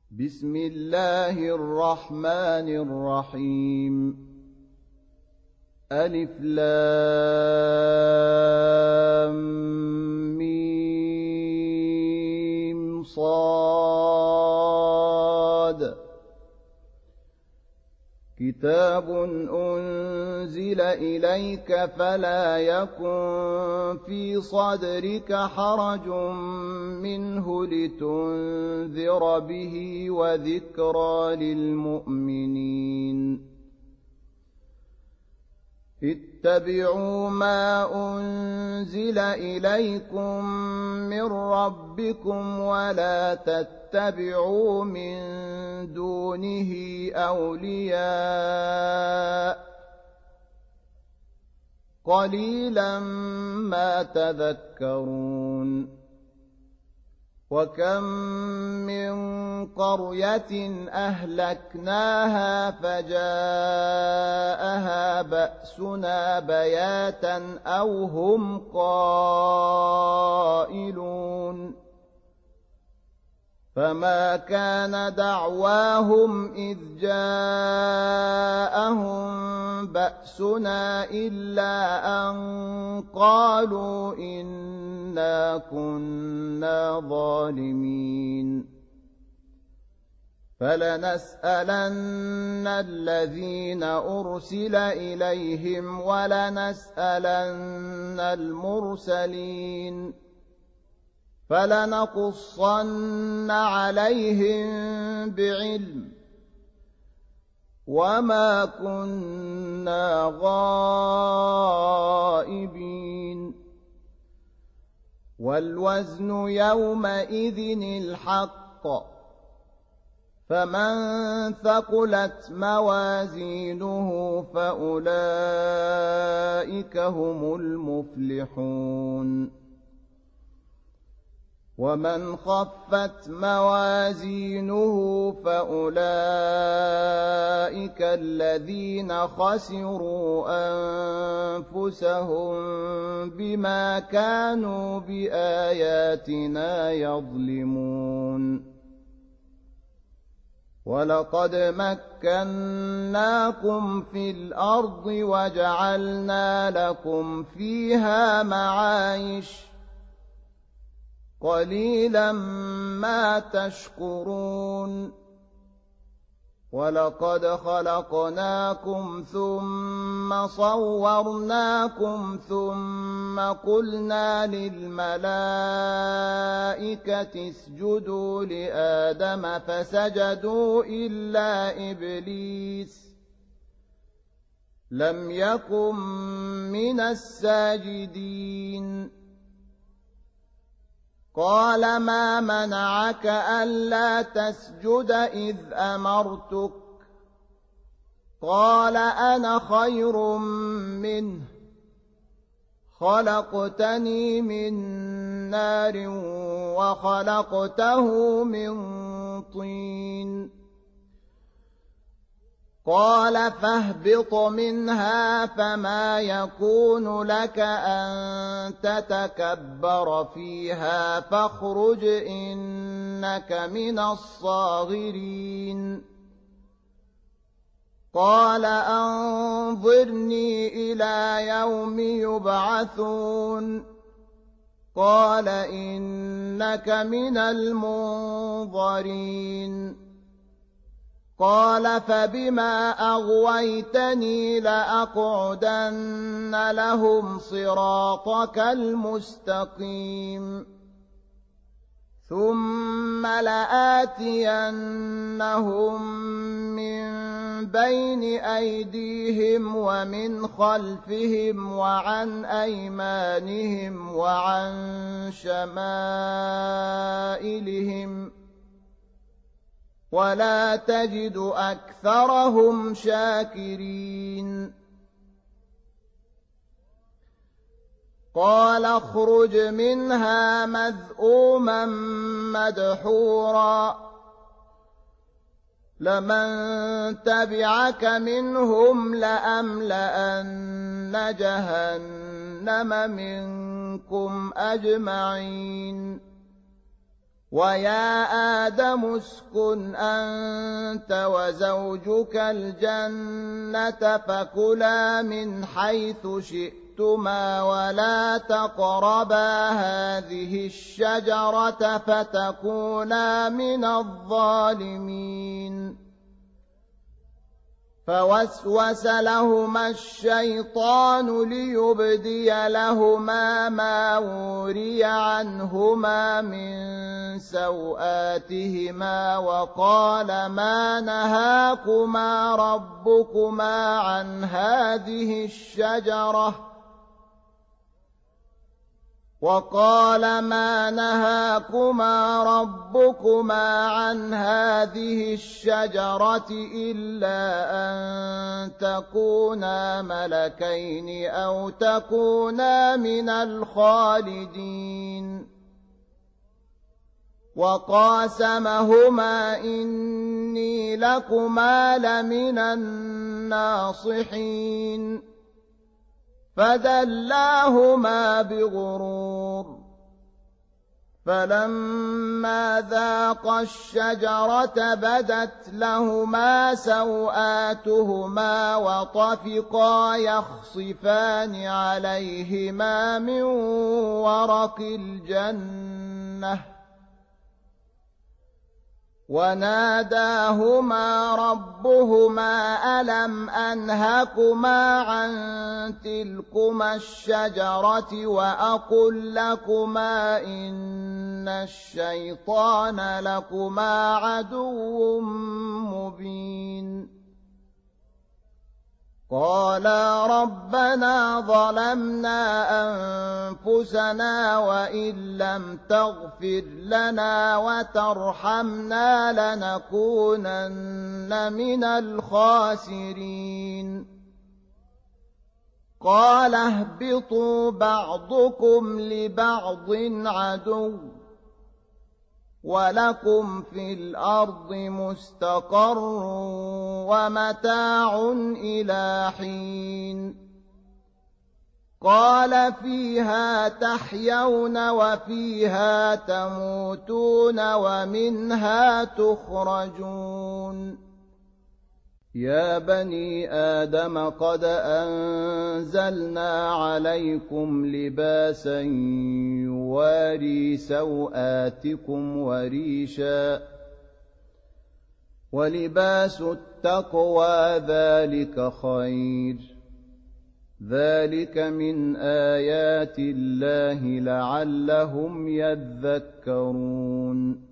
بسم الله الرحمن الرحيم ألف لام ميم صاد كتاب أنزل إليك فلا يكن في صدرك حرج منه لتنذر به وذكرى للمؤمنين اتبعوا ما أنزل إليكم من ربكم ولا تتبعوا من دونه أولياء قليلا ما تذكرون وكم من قرية أهلكناها فجاءها بأسنا بياتا أو هم قائلون فما كان دعواهم إذ جاءهم بأسنا إلا أن قالوا إنا كنا ظالمين فلنسألن الذين أرسل إليهم ولنسألن المرسلين فلنقصن عليهم بعلم وما كنا غائبين والوزن يومئذ الحق فمن ثقلت موازينه فأولئك هم المفلحون ومن خفت موازينه فأولئك الذين خسروا أنفسهم بما كانوا بآياتنا يظلمون ولقد مكناكم في الأرض وجعلنا لكم فيها معايش قليلا ما تشكرون ولقد خلقناكم ثم صورناكم ثم قلنا للملائكة اسجدوا لآدم فسجدوا إلا إبليس لم يكن من الساجدين قال ما منعك ألا تسجد إذ أمرتك قال أنا خير منه خلقتني من نار وخلقته من طين قال فاهبط منها فما يكون لك أن تتكبر فيها فاخرج إنك من الصاغرين قال أنظرني إلى يوم يبعثون قال إنك من المنظرين قال فبما أغويتني لأقعدن لهم صراطك المستقيم ثم لآتينهم من بين أيديهم ومن خلفهم وعن أيمانهم وعن شمائلهم ولا تجد أكثرهم شاكرين قال اخرج منها مذءوما مدحورا لمن تبعك منهم لأملأن جهنم منكم أجمعين ويا آدم اسكن أنت وزوجك الجنة فكلا من حيث شئتما ولا تقربا هذه الشجرة فتكونا من الظالمين فوسوس لهما الشيطان ليبدي لهما ما وري عنهما من سوآتهما وقال ما نهاكما ربكما عن هذه الشجرة إلا أن تكونا ملكين أو تكونا من الخالدين وقاسمهما إني لكما لمن الناصحين فدلاهما بغرور فلما ذاقا الشجرة بدت لهما سوآتهما وطفقا يخصفان عليهما من ورق الجنة وناداهما ربهما ألم أنهكما عن تلكما الشجرة وأقل لكما إن الشيطان لكما عدو مبين قالا ربنا ظلمنا أنفسنا وإن لم تغفر لنا وترحمنا لنكونن من الخاسرين قال اهبطوا بعضكم لبعض عدو ولكم في الأرض مستقر ومتاع إلى حين قال فيها تحيون وفيها تموتون ومنها تخرجون يا بني آدم قد أنزلنا عليكم لباسا يواري سوآتكم وريشا ولباس التقوى ذلك خير ذلك من آيات الله لعلهم يذكرون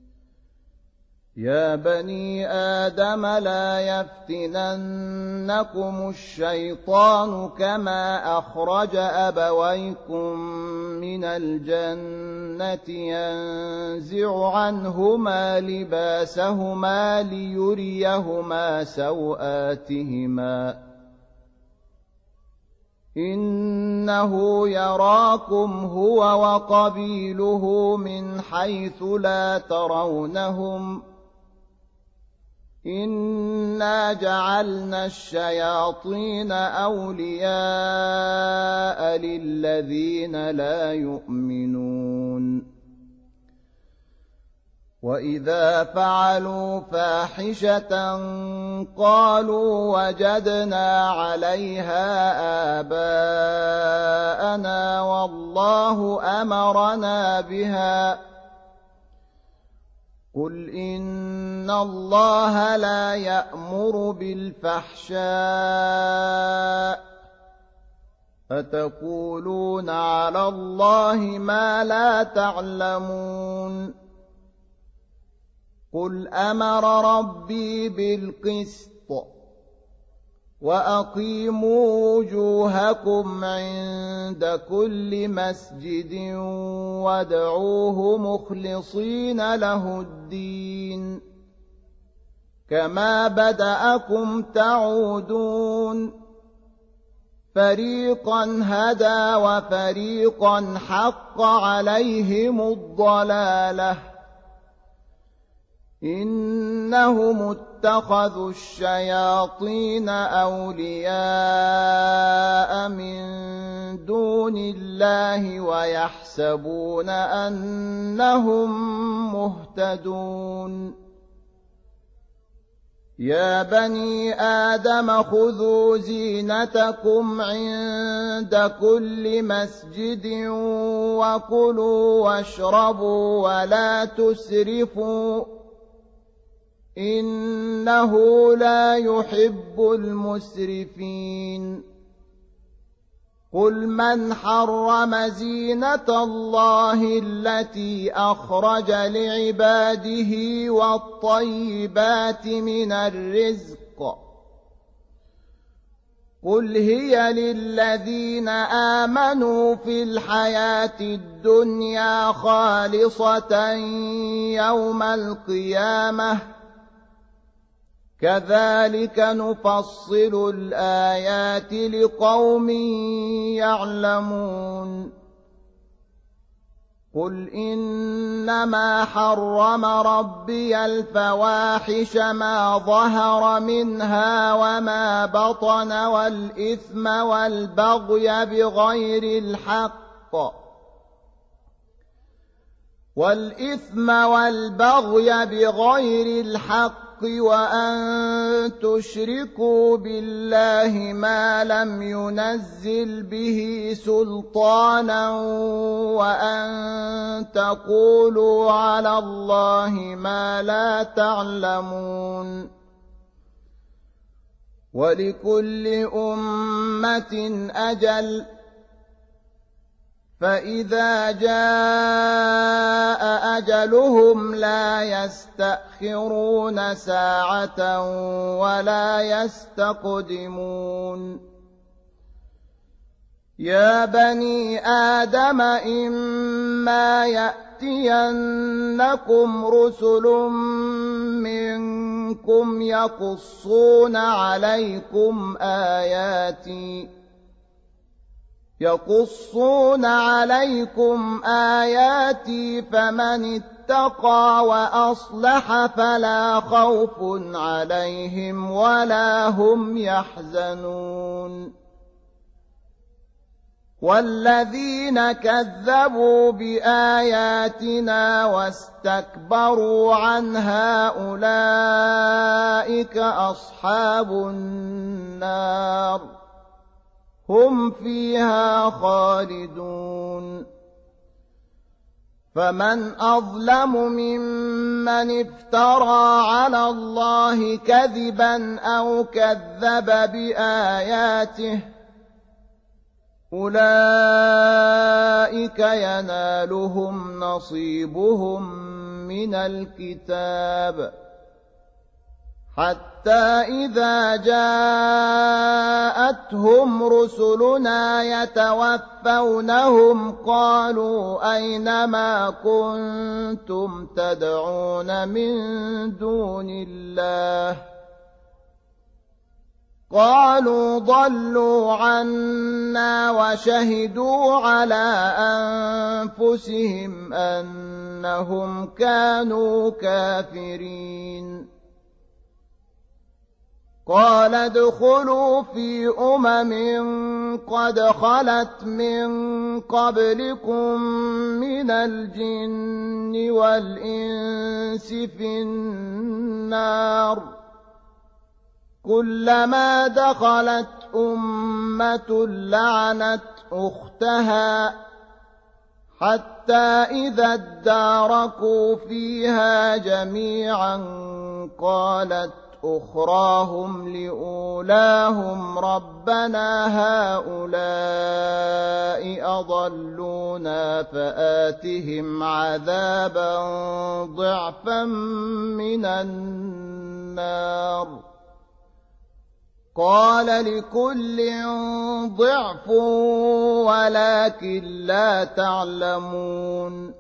يا بني آدم لا يفتننكم الشيطان كما أخرج أبويكم من الجنة ينزع عنهما لباسهما ليريهما سوآتهما إنه يراكم هو وقبيله من حيث لا ترونهم إنا جعلنا الشياطين أولياء للذين لا يؤمنون وإذا فعلوا فاحشة قالوا وجدنا عليها آباءنا والله أمرنا بها قل إن الله لا يأمر بالفحشاء أتقولون على الله ما لا تعلمون قل أمر ربي بالقسط وأقيموا وجوهكم عند كل مسجد وادعوه مخلصين له الدين كما بدأكم تعودون فريقا هدى وفريقا حق عليهم الضلالة إن إنهم اتخذوا الشياطين أولياء من دون الله ويحسبون أنهم مهتدون يا بني آدم خذوا زينتكم عند كل مسجد وكلوا واشربوا ولا تسرفوا إنه لا يحب المسرفين قل من حرم زينة الله التي أخرج لعباده والطيبات من الرزق قل هي للذين آمنوا في الحياة الدنيا خالصة يوم القيامة كذلك نفصل الآيات لقوم يعلمون قل إنما حرم ربي الفواحش ماظهر منها وما بطن والإثم والبغي بغير الحق وأن تشركوا بالله ما لم ينزل به سلطانا وأن تقولوا على الله ما لا تعلمون ولكل أمة أجل فإذا جاء أجلهم لا يستأخرون ساعة ولا يستقدمون يا بني آدم إما يأتينكم رسل منكم يقصون عليكم آياتي فمن اتقى وأصلح فلا خوف عليهم ولا هم يحزنون والذين كذبوا بآياتنا واستكبروا عنها أولئك أصحاب النار هم فيها خالدون فمن أظلم ممن افترى على الله كذبا أو كذب بآياته أولئك ينالهم نصيبهم من الكتاب حتى إذا جاءتهم رسلنا يتوفونهم قالوا أين ما كنتم تدعون من دون الله قالوا ضلوا عنا وشهدوا على أنفسهم أنهم كانوا كافرين قال ادخلوا في قد خلت من قبلكم من الجن والإنس في النار كلما دخلت أمة لعنت أختها حتى إذا اداركوا فيها جميعا قالت أخراهم لأولاهم ربنا هؤلاء أضلونا فآتهم عذابا ضعفا من النار قال لكل ضعف ولكن لا تعلمون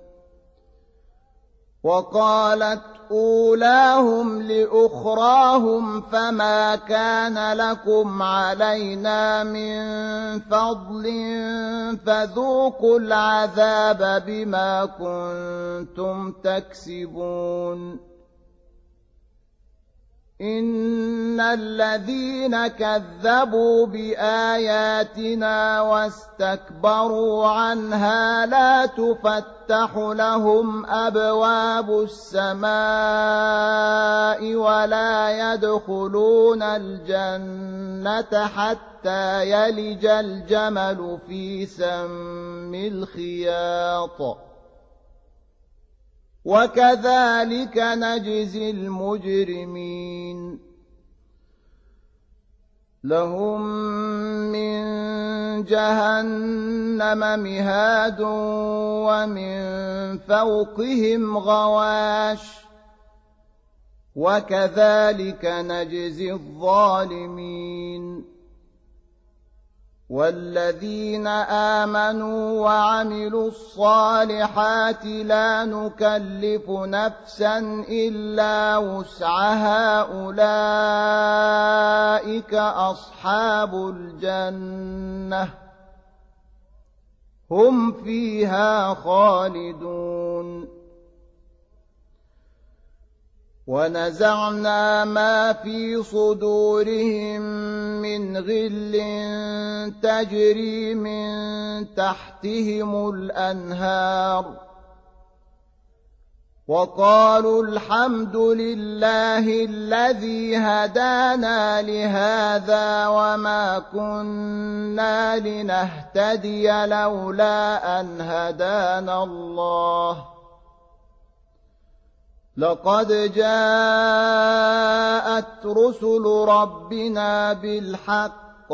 وقالت أولاهم لأخراهم فما كان لكم علينا من فضل فذوقوا العذاب بما كنتم تكسبون إن الذين كذبوا بآياتنا واستكبروا عنها لا تفتح لهم أبواب السماء ولا يدخلون الجنة حتى يلج الجمل في سم الخياط وكذلك نجزي المجرمين لهم من جهنم مهاد ومن فوقهم غواش وكذلك نجزي الظالمين والذين آمنوا وعملوا الصالحات لا نكلف نفسا إلا وسعها أولئك أصحاب الجنة هم فيها خالدون ونزعنا ما في صدورهم من غل تجري من تحتهم الأنهار وقالوا الحمد لله الذي هدانا لهذا وما كنا لنهتدي لولا أن هدانا الله لقد جاءت رسل ربنا بالحق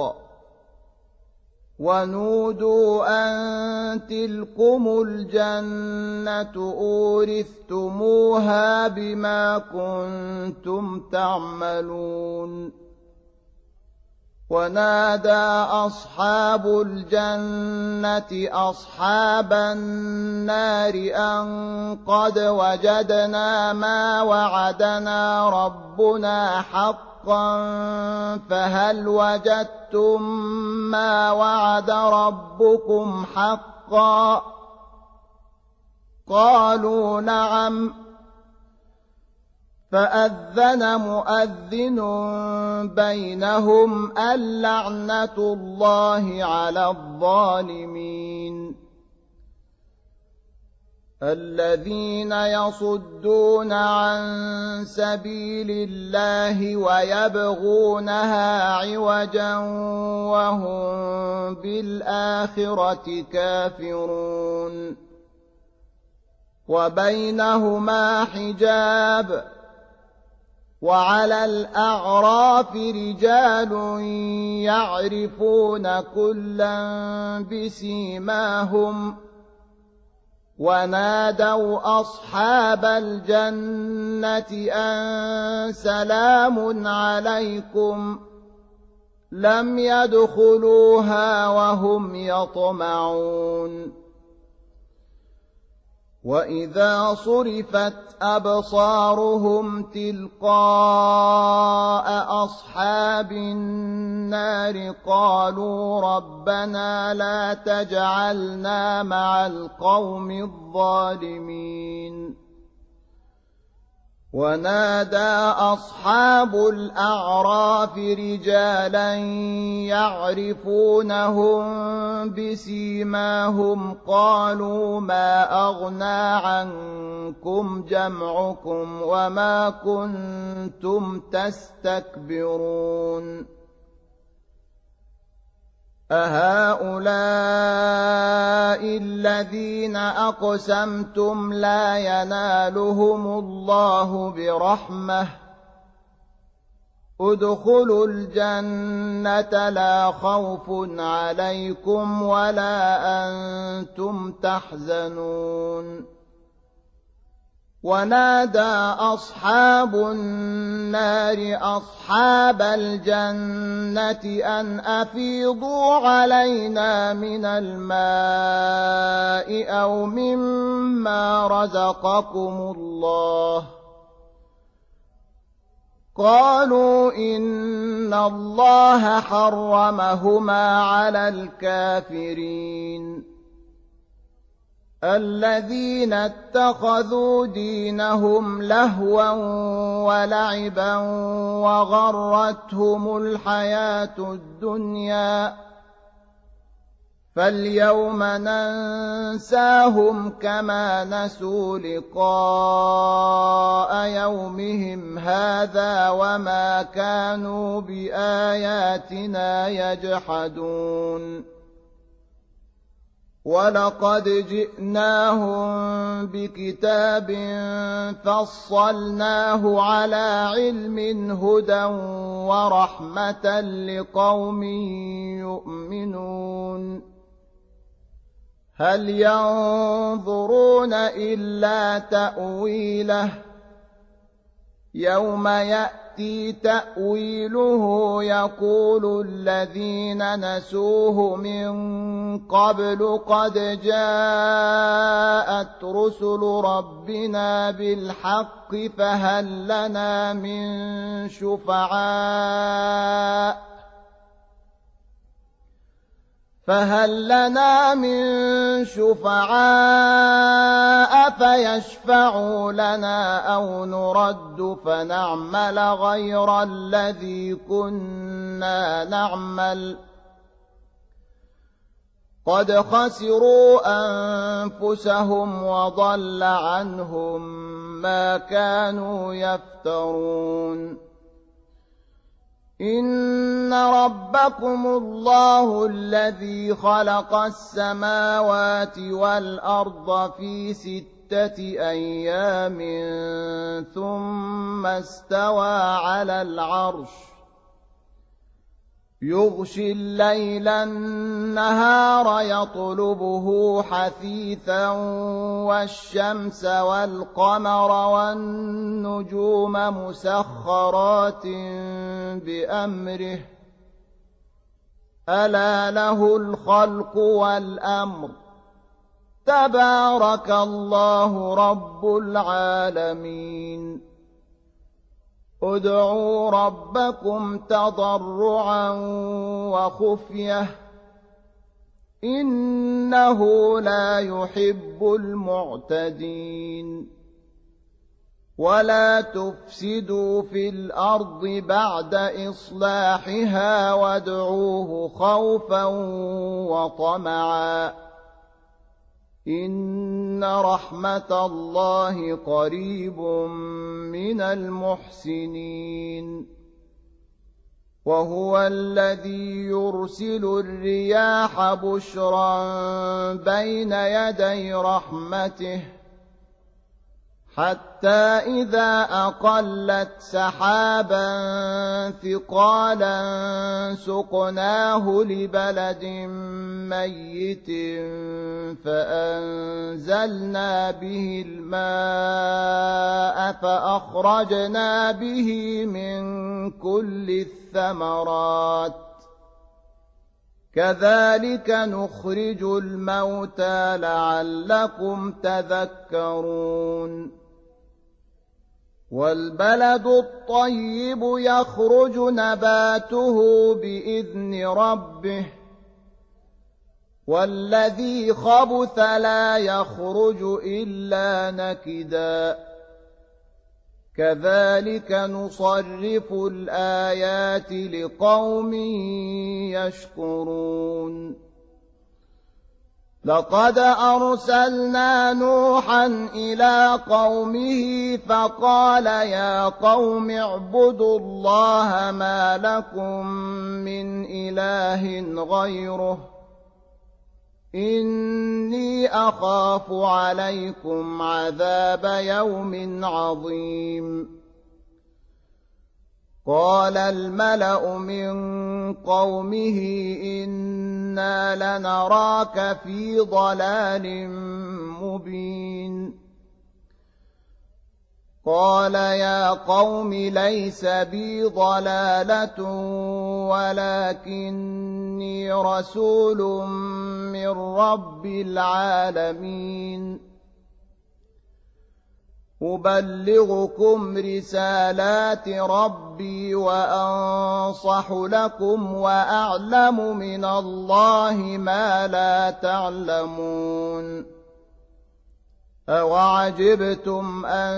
ونودوا أن تلكم الجنة أورثتموها بما كنتم تعملون ونادى أصحاب الجنة أصحاب النار أن قد وجدنا ما وعدنا ربنا حقا فهل وجدتم ما وعد ربكم حقا قالوا نعم فأذن مؤذن بينهم اللعنة الله على الظالمين الذين يصدون عن سبيل الله ويبغونها عوجا وهم بالآخرة كافرون وبينهما حجاب وعلى الأعراف رجال يعرفون كلا بسيماهم ونادوا أصحاب الجنة أن سلام عليكم لم يدخلوها وهم يطمعون وإذا صرفت أبصارهم تلقاء أصحاب النار قالوا ربنا لا تجعلنا مع القوم الظالمين ونادى أصحاب الأعراف رجالا يعرفونهم بسيماهم قالوا ما أغنى عنكم جمعكم وما كنتم تستكبرون أهؤلاء الذين أقسمتم لا ينالهم الله برحمة ادخلوا الجنة لا خوف عليكم ولا أنتم تحزنون ونادى أصحاب النار أصحاب الجنة أن أفيضوا علينا من الماء أو مما رزقكم الله قالوا إن الله حرمهما على الكافرين الذين اتخذوا دينهم لهوا ولعبا وغرتهم الحياة الدنيا فاليوم ننساهم كما نسوا لقاء يومهم هذا وما كانوا بآياتنا يجحدون ولقد جئناهم بكتاب فصلناه على علم هدى ورحمة لقوم يؤمنون هل ينظرون إلا تأويله يوم يأتي تأويله يقول الذين نسوه من قبل قد جاءت رسل ربنا بالحق فهل لنا من شفعاء فيشفعوا لنا أو نرد فنعمل غير الذي كنا نعمل قد خسروا أنفسهم وضل عنهم ما كانوا يفترون إن ربكم الله الذي خلق السماوات والأرض في 6 أيام ثم استوى على العرش يغشي الليل النهار يطلبه حثيثا والشمس والقمر والنجوم مسخرات بأمره ألا له الخلق والأمر تبارك الله رب العالمين ادعوا ربكم تضرعا وخفية إنه لا يحب المعتدين ولا تفسدوا في الأرض بعد إصلاحها وادعوه خوفا وطمعا إن رحمة الله قريب من المحسنين وهو الذي يرسل الرياح بشرا بين يدي رحمته حتى إذا أقلت سحابا ثقالا سقناه لبلد ميت فأنزلنا به الماء فأخرجنا به من كل الثمرات كذلك نخرج الموتى لعلكم تذكرون والبلد الطيب يخرج نباته بإذن ربه والذي خبث لا يخرج إلا نكدا كذلك نصرف الآيات لقوم يشكرون لقد أرسلنا نوحا إلى قومه فقال يا قوم اعبدوا الله ما لكم من إله غيره إني أخاف عليكم عذاب يوم عظيم قال الملأ من قومه إنا لنراك في ضلال مبين قال يا قوم ليس بي ضلالة ولكني رسول من رب العالمين أبلغكم رسالات ربي وأنصح لكم وأعلم من الله ما لا تعلمون أَوَعَجِبْتُمْ أَن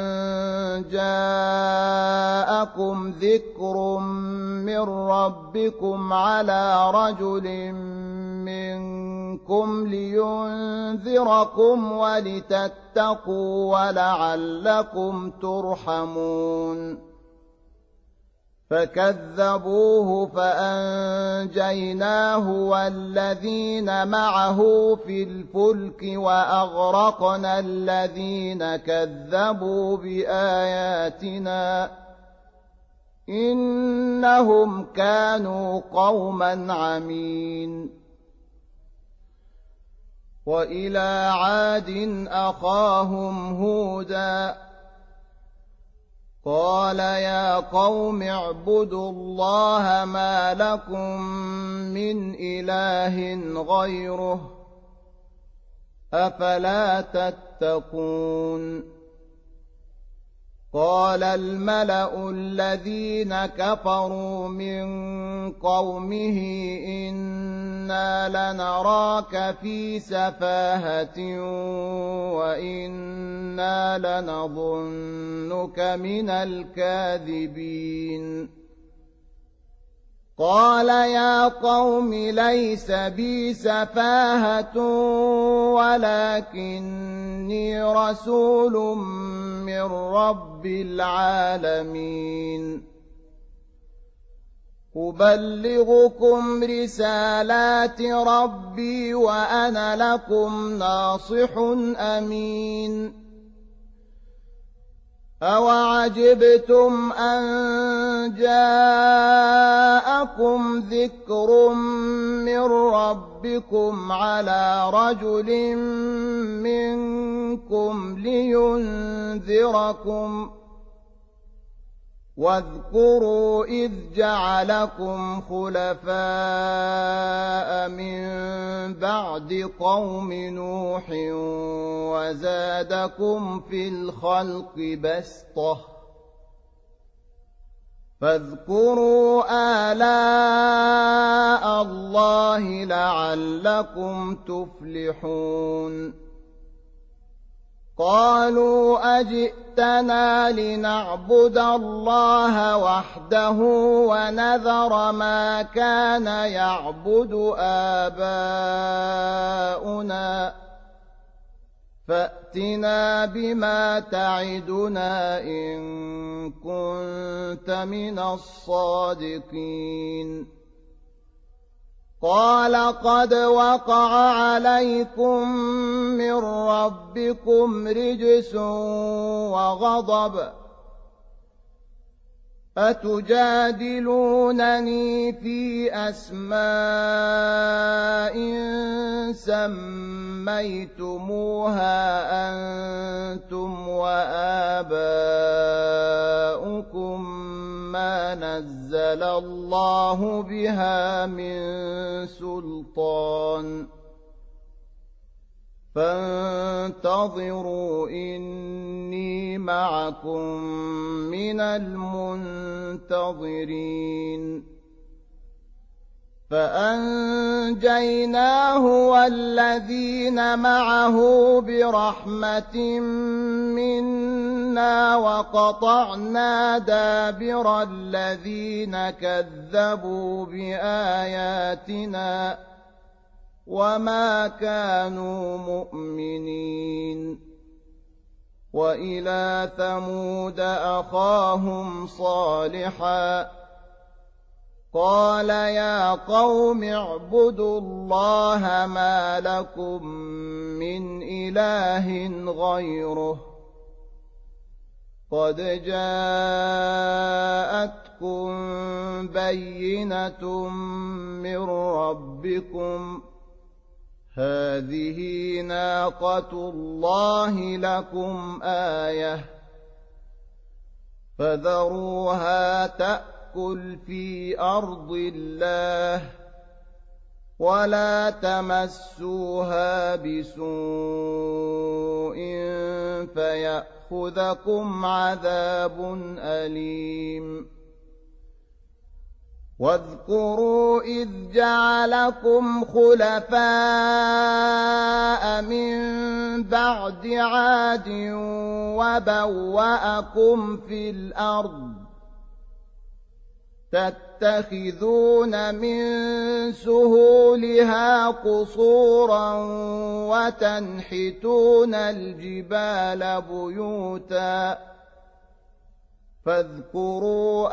جَاءَكُمْ ذِكْرٌ مِّن رَّبِّكُمْ عَلَىٰ رَجُلٍ مِّنكُمْ لِيُنذِرَكُمْ وَلِتَتَّقُوا وَلَعَلَّكُمْ تُرْحَمُونَ فَكَذَّبُوهُ فَأَنجَيْنَاهُ وَالَّذِينَ مَعَهُ فِي الْفُلْكِ وَأَغْرَقْنَا الَّذِينَ كَذَّبُوا بِآيَاتِنَا إِنَّهُمْ كَانُوا قَوْمًا عَمِينَ وَإِلَىٰ عَادٍ أَخَاهُمْ هُودًا قَالَ يَا قَوْمِ اعْبُدُوا اللَّهَ مَا لَكُم مِّنْ إِلَٰهٍ غَيْرُهُ أَفَلَا تَتَّقُونَ قَالَ الْمَلَأُ الَّذِينَ كَفَرُوا مِن قَوْمِهِ إِنَّا لَنَرَاكَ فِي سَفَاهَةٍ وَإِنَّا لَنَظُنُّكَ مِنَ الْكَاذِبِينَ قَالَ يَا قَوْمِ لَيْسَ بِي سَفَاهَةٌ وَلَكِنِّي رَسُولٌ مِّن رَّبِّ الْعَالَمِينَ أُبَلِّغُكُمْ رِسَالَاتِ رَبِّي وَأَنَا لَكُمْ نَاصِحٌ أَمِينٌ أَوَعَجِبْتُمْ أَن جَاءَكُمْ ذِكْرٌ مِّن رَّبِّكُمْ عَلَىٰ رَجُلٍ مِّنكُمْ لِيُنذِرَكُمْ وَاذْكُرُوا إِذْ جَعَلَكُمْ خُلَفَاءَ مِن بَعْدِ قَوْمِ نُوحٍ وَزَادَكُمْ فِي الْخَلْقِ بَسْطَةً فاذكروا آلاء الله لعلكم تفلحون قالوا أجئتنا لنعبد الله وحده ونذر ما كان يعبد آباؤنا فأتنا بما تعدنا إن كنت من الصادقين قال قد وقع عليكم من ربكم رجس وغضب أتجادلونني في أسماء سميتموها أنتم وآباؤكم ما نزل الله بها من سلطان فانتظروا إني معكم من المنتظرين فأنجيناه والذين معه برحمة منا وقطعنا دابر الذين كذبوا بآياتنا وما كانوا مؤمنين وإلى ثمود أخاهم صالحا قال يا قوم اعبدوا الله ما لكم من إله غيره قد جاءتكم بينة من ربكم هذه ناقة الله لكم آية فذروها تأكل في أرض الله ولا تمسوها بسوء فيأخذكم عذاب أليم واذكروا إذ جعلكم خلفاء من بعد عاد وبوأكم في الأرض تتخذون من سهولها قصورا وتنحتون الجبال بيوتا فاذكروا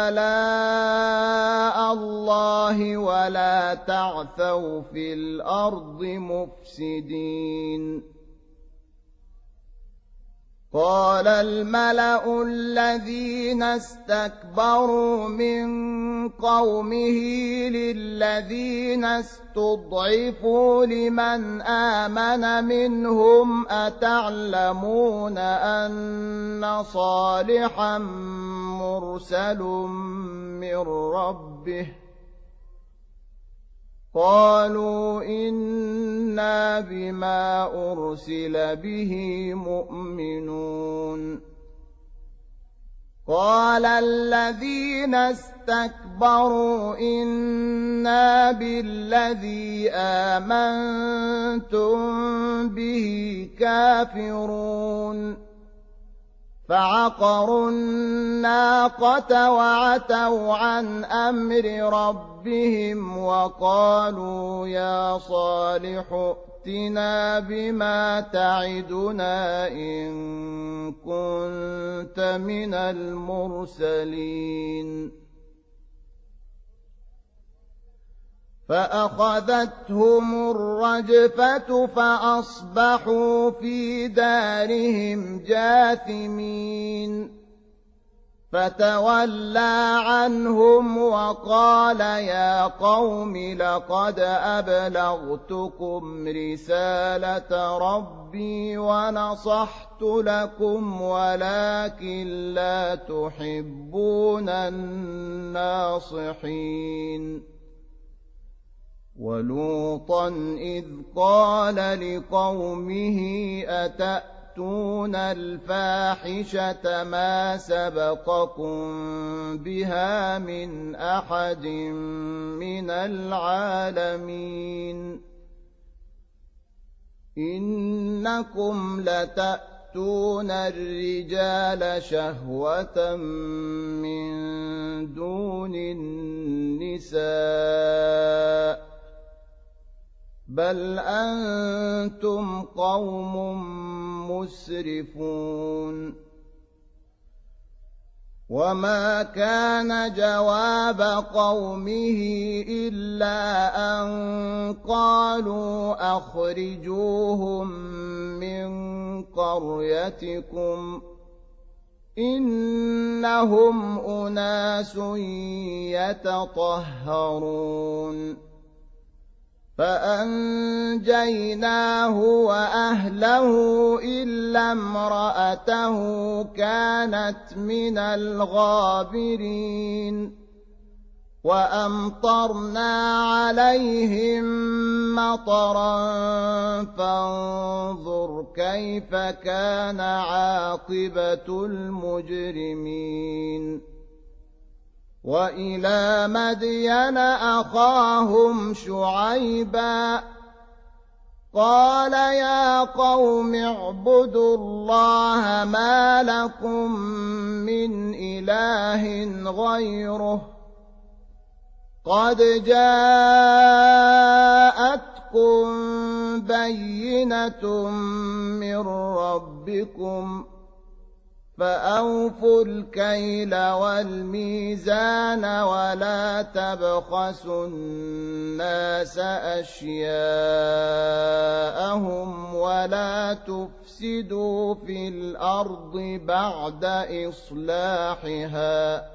آلاء الله ولا تعثوا في الأرض مفسدين قال الملأ الذين استكبروا من قومه للذين استضعفوا لمن آمن منهم أتعلمون أن صالحا مرسل من ربه قالوا إنا بما أرسل به مؤمنون قال الذين استكبروا إنا بالذي آمنتم به كافرون فعقروا الناقة وعتوا عن أمر ربهم وقالوا يا صالح ائتنا بما تعدنا إن كنت من المرسلين فأخذتهم الرجفة فأصبحوا في دارهم جاثمين فتولى عنهم وقال يا قوم لقد أبلغتكم رسالة ربي ونصحت لكم ولكن لا تحبون الناصحين ولوطا إذ قال لقومه أتأتون الفاحشة ما سبقكم بها من أحد من العالمين إنكم لتأتون الرجال شهوة من دون النساء بل أنتم قوم مسرفون وما كان جواب قومه إلا أن قالوا أخرجوهم من قريتكم إنهم أناس يتطهرون فأنجيناه وأهله إلا امرأته كانت من الغابرين وأمطرنا عليهم مطرا فانظر كيف كان عاقبة المجرمين وإلى مدين أخاهم شعيبا قال يا قوم اعبدوا الله ما لكم من إله غيره قد جاءتكم بينة من ربكم فأوفوا الكيل والميزان ولا تبخسوا الناس أشياءهم ولا تفسدوا في الأرض بعد إصلاحها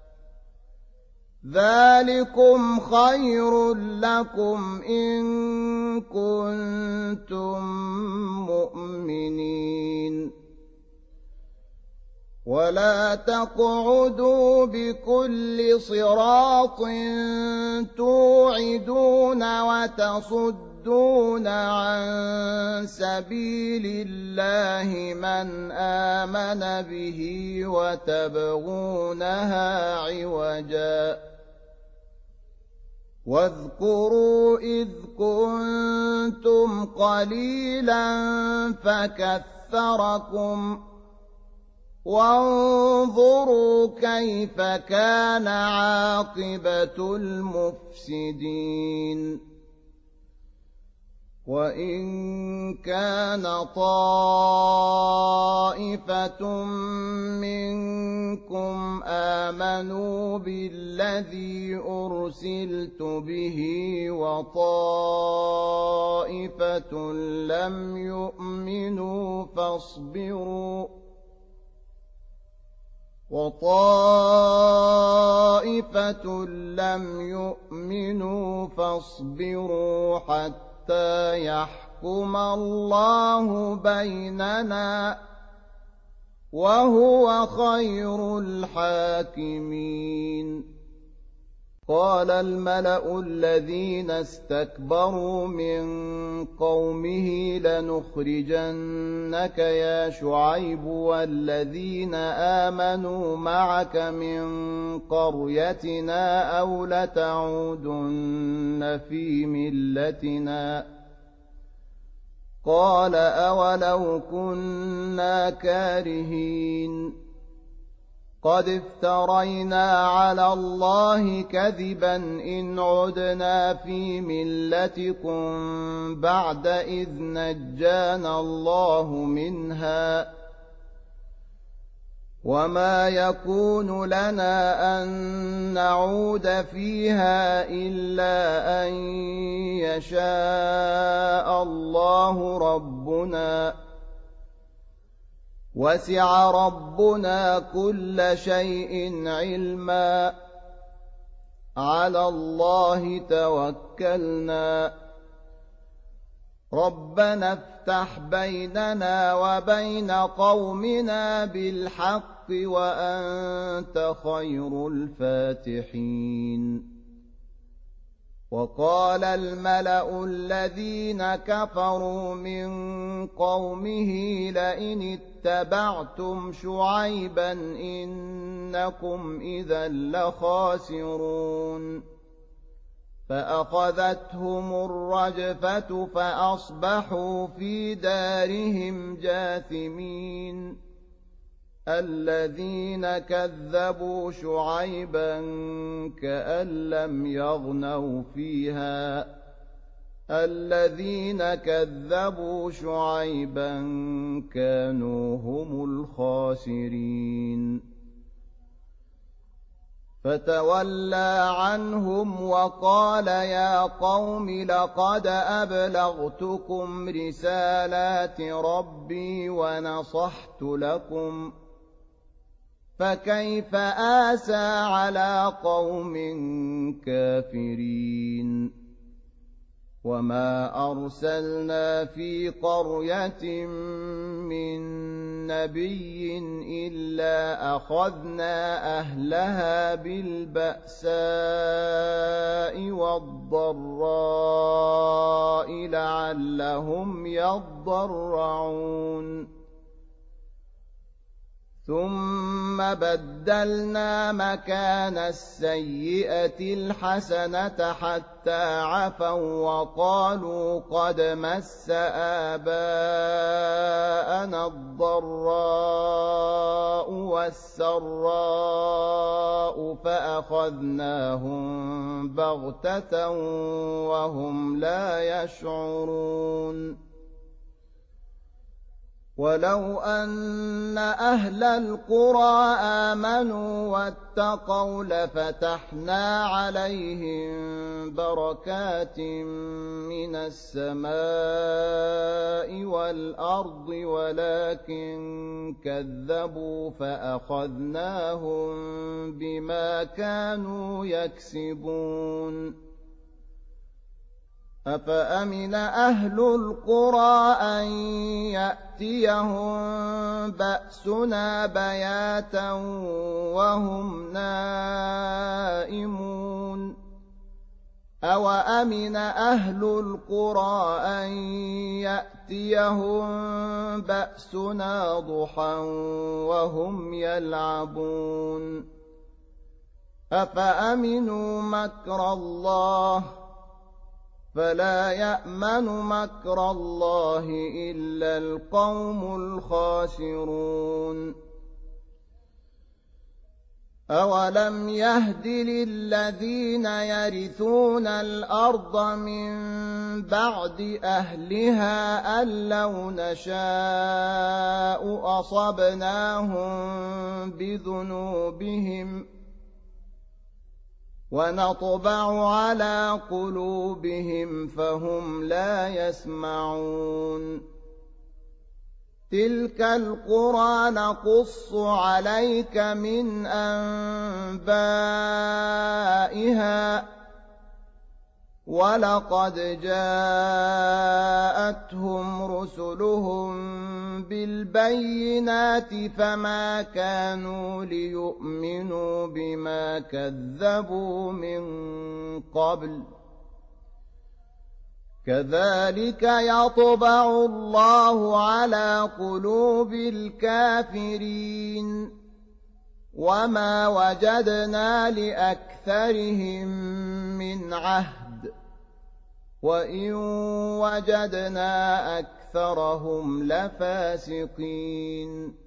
ذلكم خير لكم إن كنتم مؤمنين ولا تقعدوا بكل صراط توعدون وتصدون عن سبيل الله من آمن به وتبغونها عوجا واذكروا إذ كنتم قليلا فكثركم وانظروا كيف كان عاقبة المفسدين وإن كان طائفة منكم آمنوا بالذي أرسلت به وطائفة لم يؤمنوا فاصبروا حتى يحكم الله بيننا وهو خير الحاكمين قال الملأ الذين استكبروا من قومه لنخرجنك يا شعيب والذين آمنوا معك من قريتنا أو لتعودن في ملتنا قال أولو كنا كارهين قد افترينا على الله كذبا إن عدنا في ملتكم بعد إذ نجانا الله منها وما يكون لنا أن نعود فيها إلا أن يشاء الله ربنا وسع ربنا كل شيء علما على الله توكلنا ربنا افتح بيننا وبين قومنا بالحق وأنت خير الفاتحين وقال الملأ الذين كفروا من قومه لئن اتبعتم شعيبا إنكم إذا لخاسرون فأخذتهم الرجفة فأصبحوا في دارهم جاثمين الذين كذبوا شعيبا كأن لم يغنوا فيها الذين كذبوا شعيبا كانوا هم الخاسرين فتولى عنهم وقال يا قوم لقد أبلغتكم رسالات ربي ونصحت لكم فكيف آسى على قوم كافرين وما أرسلنا في قرية من نبي إلا أخذنا أهلها بالبأساء والضراء لعلهم يضرعون ثم بدلنا مكان السيئة الحسنة حتى عفوا وقالوا قد مس آباءنا الضراء والسراء فأخذناهم بغتة وهم لا يشعرون ولو أن أهل القرى آمنوا واتقوا لفتحنا عليهم بركات من السماء والأرض ولكن كذبوا فأخذناهم بما كانوا يكسبون أفأمن أهل القرى أن يأتيهم بأسنا بياتا وهم نائمون أوأمن أهل القرى أن يأتيهم بأسنا ضحى وهم يلعبون أفأمنوا مكر الله فلا يأمن مكر الله إلا القوم الخاسرون أولم يهد للذين يرثون الأرض من بعد أهلها أن لو نشاء أصبناهم بذنوبهم ونطبع على قلوبهم فهم لا يسمعون تلك القرى نقص عليك من أنبائها ولقد جاءتهم رسلهم بالبينات فما كانوا ليؤمنوا بما كذبوا من قبل كذلك يطبع الله على قلوب الكافرين وما وجدنا لأكثرهم من عهد وإن وجدنا أكثرهم لفاسقين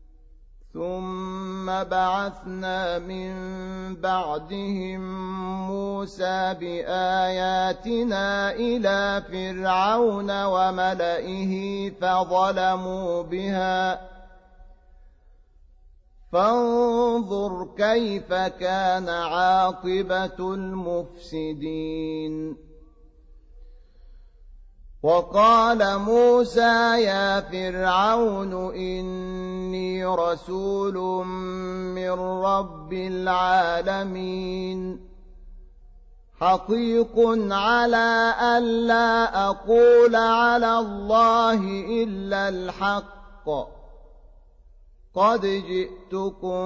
ثم بعثنا من بعدهم موسى بآياتنا إلى فرعون وملئه فظلموا بها فانظر كيف كان عاقبة المفسدين وقال موسى يا فرعون إني رسول من رب العالمين حقيق على ألا أقول على الله إلا الحق قد جئتكم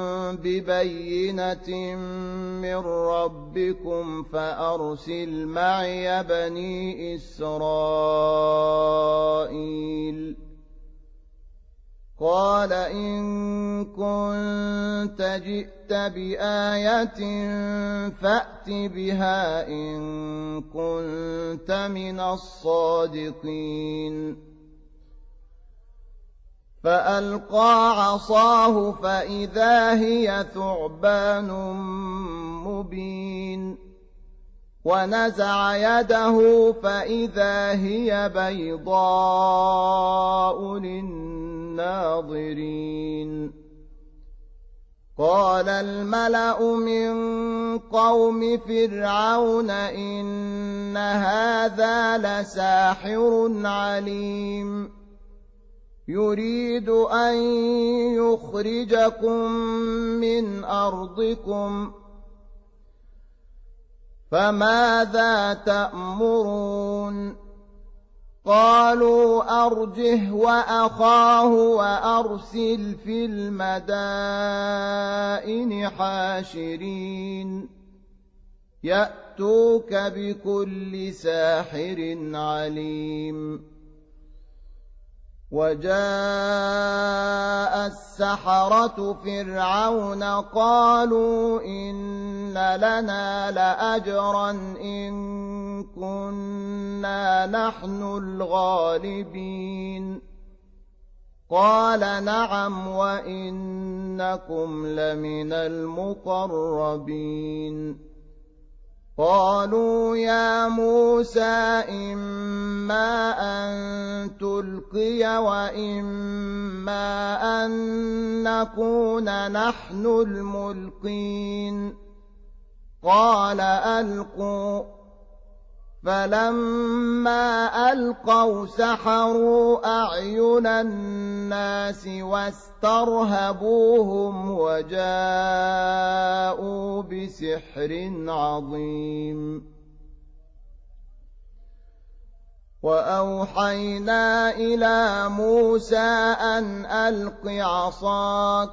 ببينة من ربكم فأرسل معي بني إسرائيل قال إن كنت جئت بآية فأت بها إن كنت من الصادقين فألقى عصاه فإذا هي ثعبان مبين ونزع يده فإذا هي بيضاء للناظرين قال الملأ من قوم فرعون إن هذا لساحر عليم يريد أن يخرجكم من أرضكم فماذا تأمرون قالوا أرجه وأخاه وأرسل في المدائن حاشرين يأتوك بكل ساحر عليم وجاء السحرة فرعون قالوا إن لنا لأجرا إن كنا نحن الغالبين قال نعم وإنكم لمن المقربين قالوا يا موسى إما أن تلقي وإما أن نكون نحن الملقين قال ألقوا فلما ألقوا سحروا أعين الناس واسترهبوهم وجاءوا بسحر عظيم وأوحينا إلى موسى أن ألق عصاك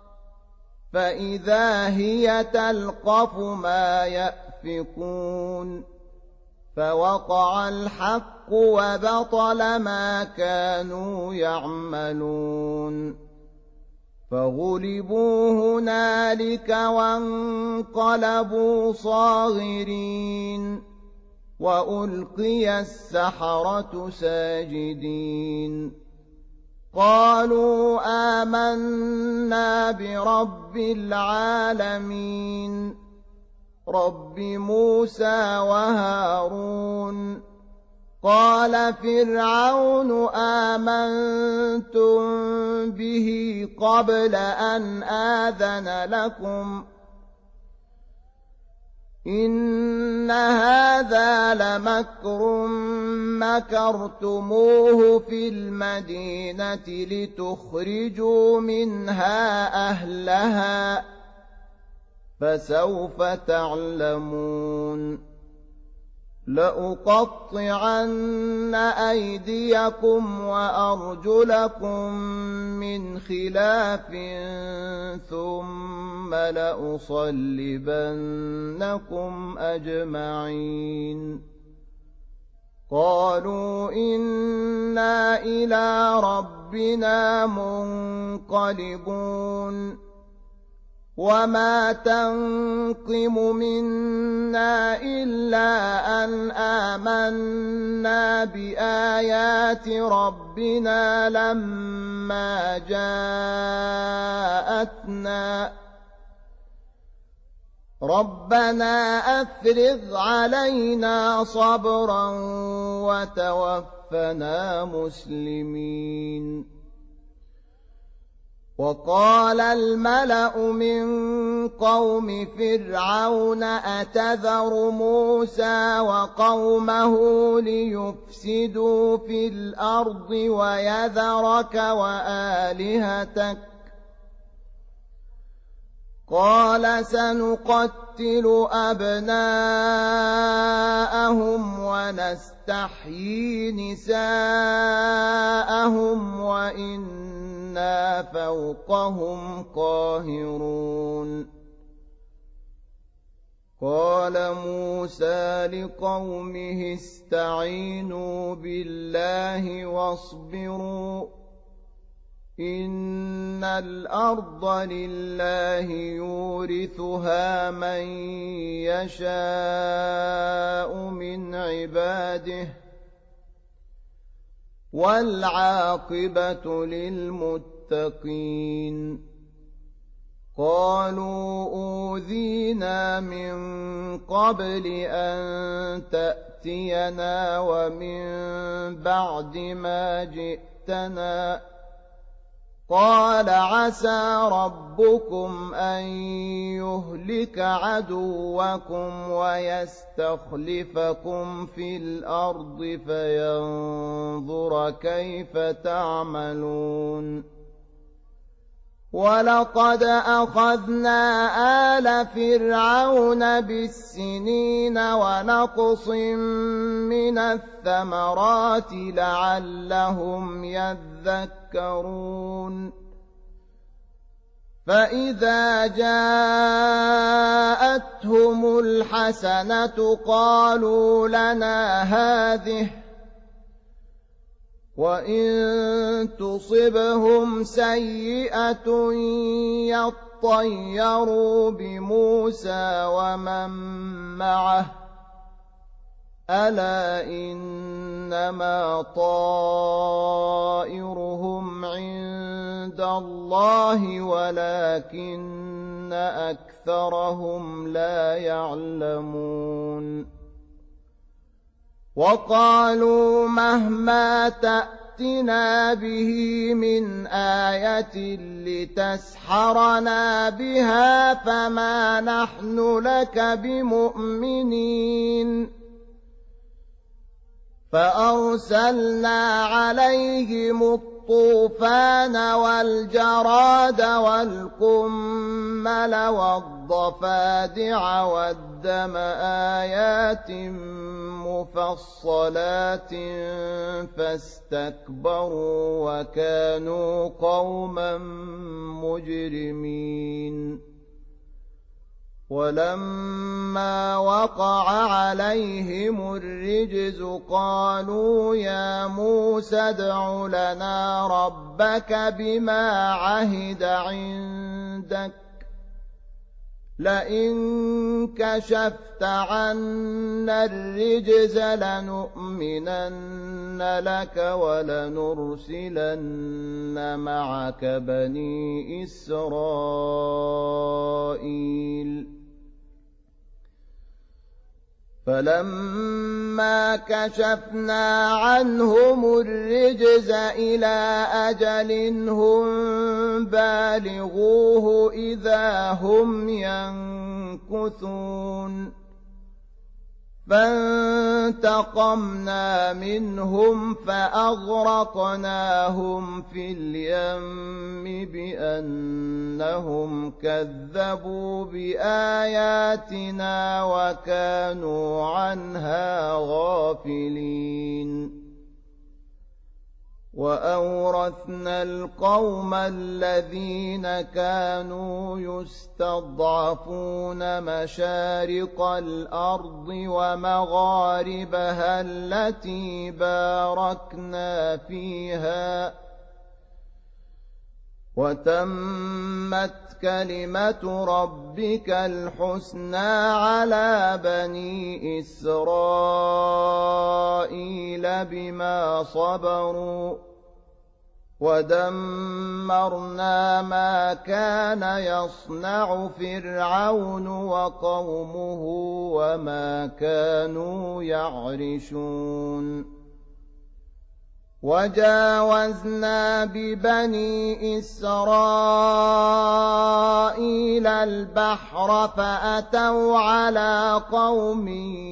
فإذا هي تلقف ما يأفكون فوقع الحق وبطل ما كانوا يعملون فغلبوا هنالك وانقلبوا صاغرين وألقي السحرة ساجدين قالوا آمنا برب العالمين رب موسى وهارون قال فرعون آمنتم به قبل أن آذن لكم إن هذا لمكر مكرتموه في المدينة لتخرجوا منها أهلها فسوف تعلمون لأقطعن أيديكم وأرجلكم من خلاف ثم لأصلبنكم أجمعين قالوا إنا إلى ربنا منقلبون وما تنقم منا إلا أن آمنا بآيات ربنا لما جاءتنا ربنا أفرغ علينا صبرا وتوفنا مسلمين وقال الملأ من قوم فرعون أتذر موسى وقومه ليفسدوا في الأرض ويذرك وآلهتك قال سنقتل أبناءهم ونستحيي نساءهم وإنا فوقهم قاهرون قال موسى لقومه استعينوا بالله واصبروا إن الأرض لله يورثها من يشاء من عباده والعاقبة للمتقين قالوا أوذينا من قبل أن تأتينا ومن بعد ما جئتنا قال عسى ربكم أن يهلك عدوكم ويستخلفكم في الأرض فينظر كيف تعملون ولقد أخذنا آل فرعون بالسنين ونقص من الثمرات لعلهم يذكرون فإذا جاءتهم الحسنة قالوا لنا هذه وإن تصبهم سيئة يطيروا بموسى ومن معه ألا إنما طائرهم عند الله ولكن أكثرهم لا يعلمون وقالوا مهما تأتنا به من آية لتسحرنا بها فما نحن لك بمؤمنين فأرسلنا عليهم الطوفان والجراد والقمل والضفادع والدم آيات مفصلات فاستكبروا وكانوا قوما مجرمين ولما فلما وقع عليهم الرجز قالوا يا موسى ادع لنا ربك بما عهد عندك لئن كشفت عنا الرجز لنؤمنن لك ولنرسلن معك بني إسرائيل فلما كشفنا عنهم الرجز إلى أجل هم بالغوه إذا هم ينكثون فانتقمنا منهم فأغرقناهم في اليم بأنهم كذبوا بآياتنا وكانوا عنها غافلين وأورثنا القوم الذين كانوا يستضعفون مشارق الأرض ومغاربها التي باركنا فيها وتمت كلمة ربك الحسنى على بني إسرائيل بما صبروا ودمرنا ما كان يصنع فرعون وقومه وما كانوا يعرشون وجاوزنا ببني إسرائيل البحر فأتوا على قوم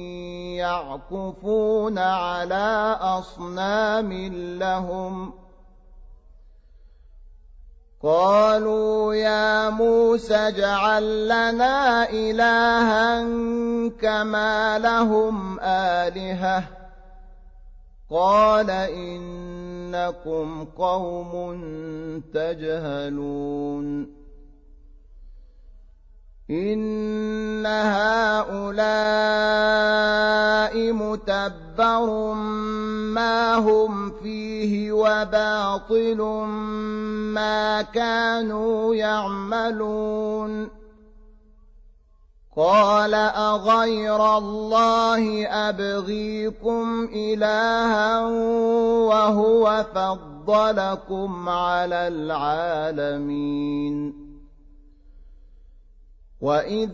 يعكفون على أصنام لهم قالوا يا موسى اجعل لنا إلها كما لهم آلهة قال إنكم قوم تجهلون إن هؤلاء متبر ما هم فيه وباطل ما كانوا يعملون قال أغير الله أبغيكم إلها وهو فضلكم على العالمين وإذ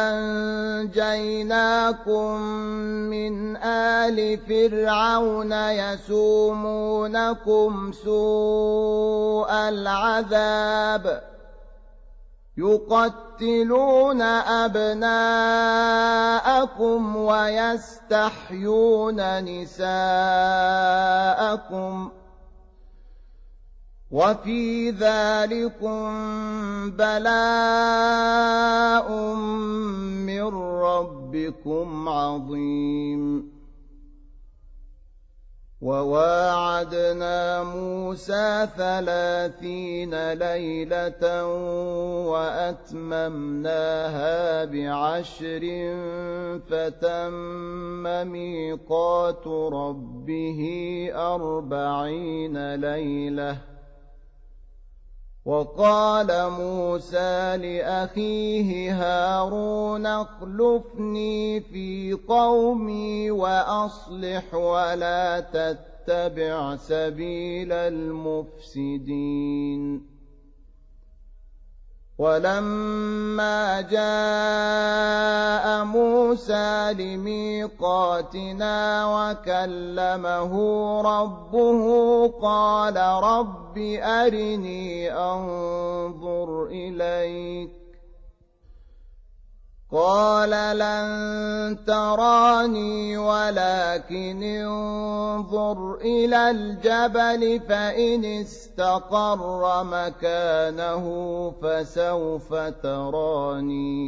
أنجيناكم من آل فرعون يسومونكم سوء العذاب يقتلون أبناءكم ويستحيون نساءكم وفي ذلكم بلاء من ربكم عظيم وواعدنا موسى 30 ليلة وأتممناها ب10 فتم ميقات ربه 40 ليلة وقال موسى لأخيه هارون اخلفني في قومي وأصلح ولا تتبع سبيل المفسدين ولما جاء موسى لميقاتنا وكلمه ربه قال رب أرني أنظر إليك قال لن تراني ولكن انظر إلى الجبل فإن استقر مكانه فسوف تراني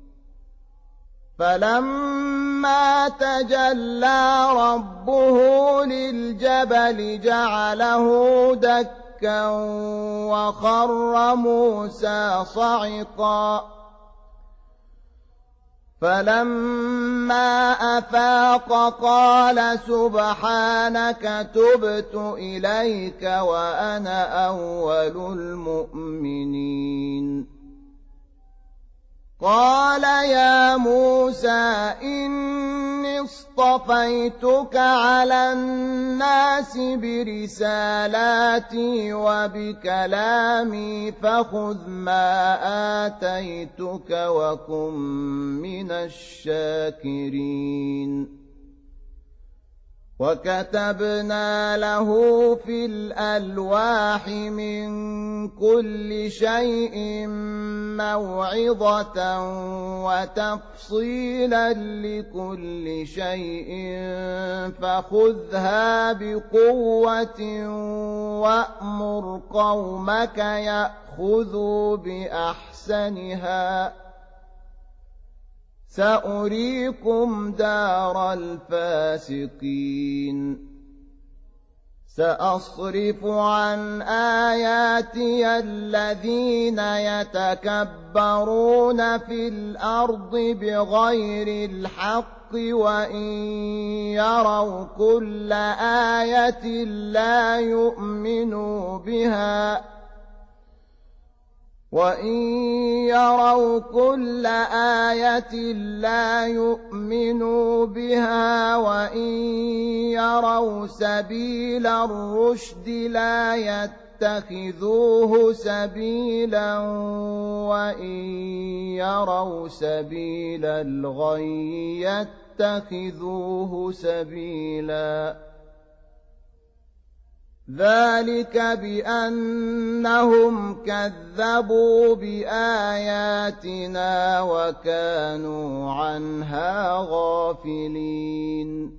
فلما تجلى ربه للجبل جعله دكا وخر موسى صعقا فلما أفاق قال سبحانك تبت إليك وأنا أول المؤمنين. قال يا موسى إني اصطفيتك على الناس برسالاتي وبكلامي فخذ ما آتيتك وكن من الشاكرين. وكتبنا له في الألواح من كل شيء موعظة وتفصيلا لكل شيء فخذها بقوة وأمر قومك يأخذوا بأحسنها سأريكم دار الفاسقين. سأصرف عن آياتي الذين يتكبرون في الأرض بغير الحق وإن يروا كل آية لا يؤمنوا بها وإن يروا كل آية لا يؤمنوا بها وإن يروا سبيل الرشد لا يتخذوه سبيلا وإن يروا سبيل الغي يتخذوه سبيلا. ذلك بأنهم كذبوا بآياتنا وكانوا عنها غافلين.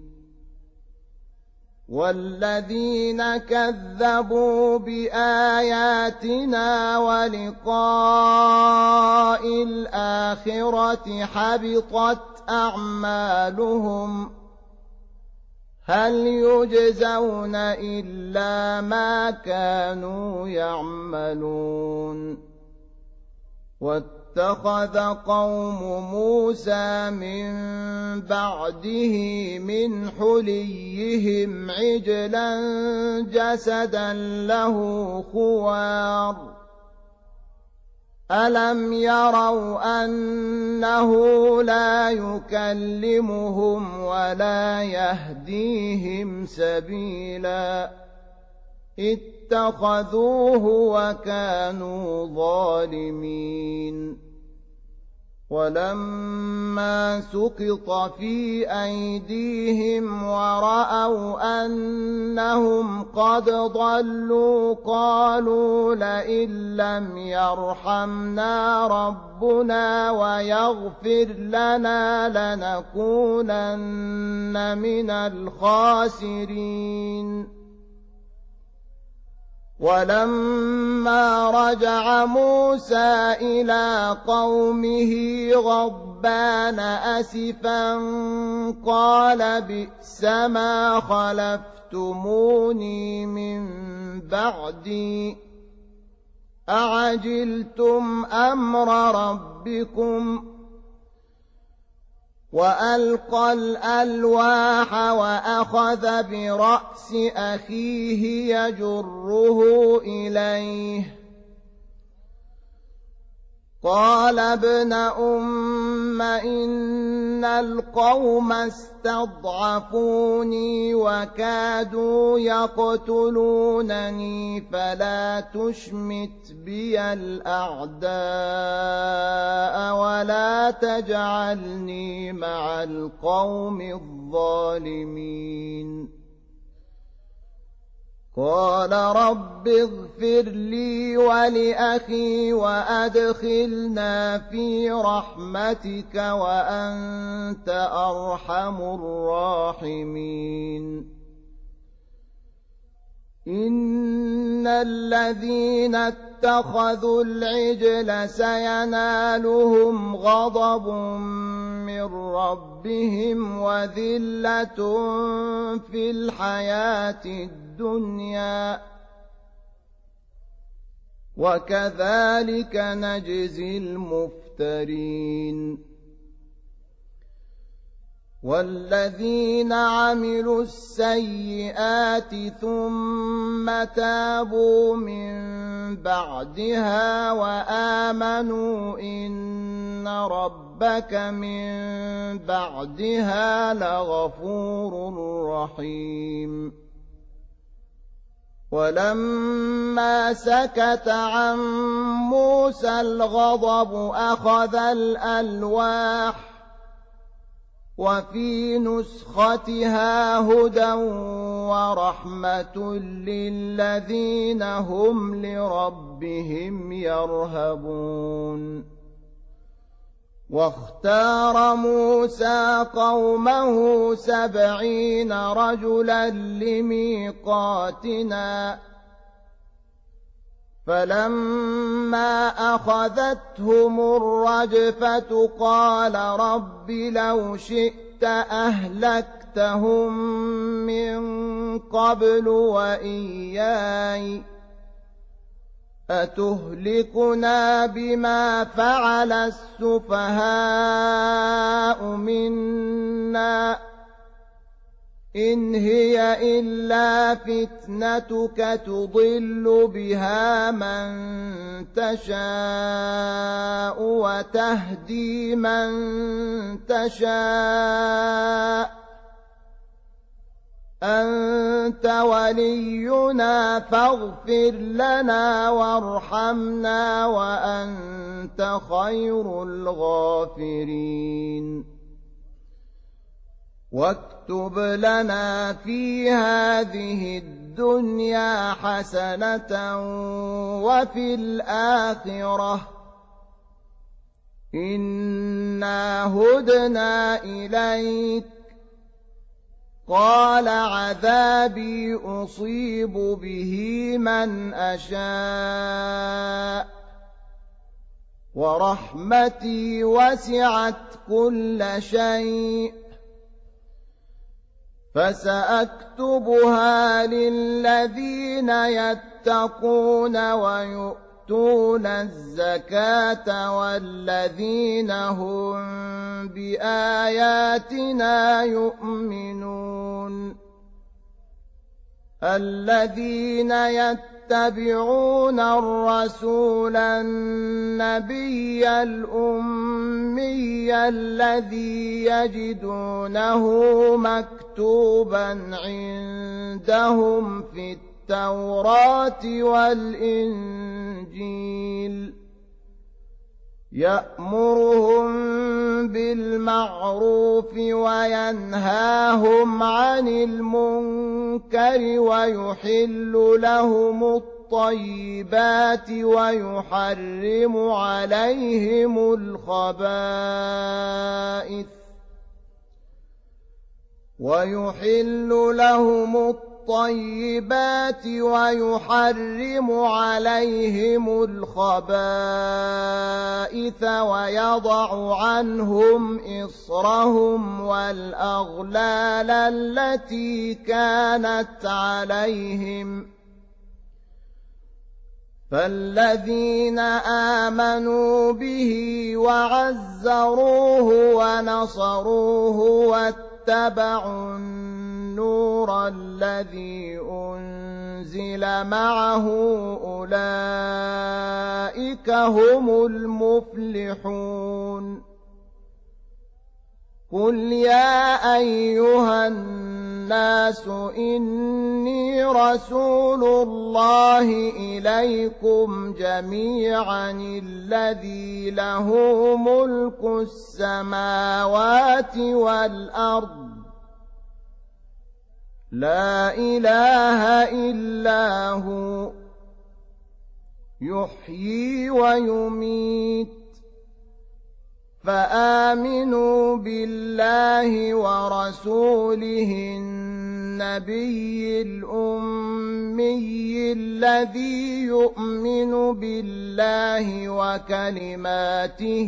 والذين كذبوا بآياتنا ولقاء الآخرة حبطت أعمالهم هل يجزون إلا ما كانوا يعملون. واتخذ قوم موسى من بعده من حليهم عجلا جسدا له خوار ألم يروا أنه لا يكلمهم ولا يهديهم سبيلا اتخذوه وكانوا ظالمين. ولما سقط في أيديهم ورأوا أنهم قد ضلوا قالوا لئن لم يرحمنا ربنا ويغفر لنا لنكونن من الخاسرين. ولما رجع موسى إلى قومه غضبان أسفا قال بئس ما خلفتموني من بعدي أعجلتم أمر ربكم. وألقى الألواح وأخذ برأس أخيه يجره إليه قال ابن أم إن القوم استضعفوني وكادوا يقتلونني فلا تشمت بي الأعداء ولا تجعلني مع القوم الظالمين. قال رب اغفر لي ولأخي وأدخلنا في رحمتك وأنت أرحم الراحمين. إن الذين اتخذوا العجل سينالهم غضب من ربهم وذلة في الحياة الدنيا وكذلك نجزي المفترين. والذين عملوا السيئات ثم تابوا من بعدها وآمنوا إن ربك من بعدها لغفور رحيم ولما سكت عن موسى الغضب أخذ الألواح وفي نسختها هدى ورحمة للذين هم لربهم يرهبون واختار موسى قومه 70 رجلا لميقاتنا فلما أخذتهم الرجفة قال رب لو شئت أهلكتهم من قبل وإياي أتهلكنا بما فعل السفهاء منا إن هي إلا فتنتك تضل بها من تشاء وتهدي من تشاء أنت ولينا فاغفر لنا وارحمنا وأنت خير الغافرين واكتب لنا في هذه الدنيا حسنة وفي الآخرة إنا هدنا إليك قال عذابي أصيب به من أشاء ورحمتي وسعت كل شيء فسأكتبها للذين يتقون ويؤتون الزكاة والذين هم بآياتنا يؤمنون الذين يتبعون الرسول النبي الأمي الذي يجدونه مكتوبا عندهم في التوراة والإنجيل يأمرهم بالمعروف وينهاهم عن المنكر ويحل لهم الطيبات ويحرم عليهم الخبائث ويحرم عليهم الخبائث ويضع عنهم إصرهم والأغلال التي كانت عليهم فالذين آمنوا به وعزروه ونصروه واتبعوا النور الذي أنزل معه أولئك هم المفلحون قل يا أيها الناس إني رسول الله إليكم جميعا الذي له ملك السماوات والأرض لا إله إلا هو يحيي ويميت فآمنوا بالله ورسوله النبي الأمي الذي يؤمن بالله وكلماته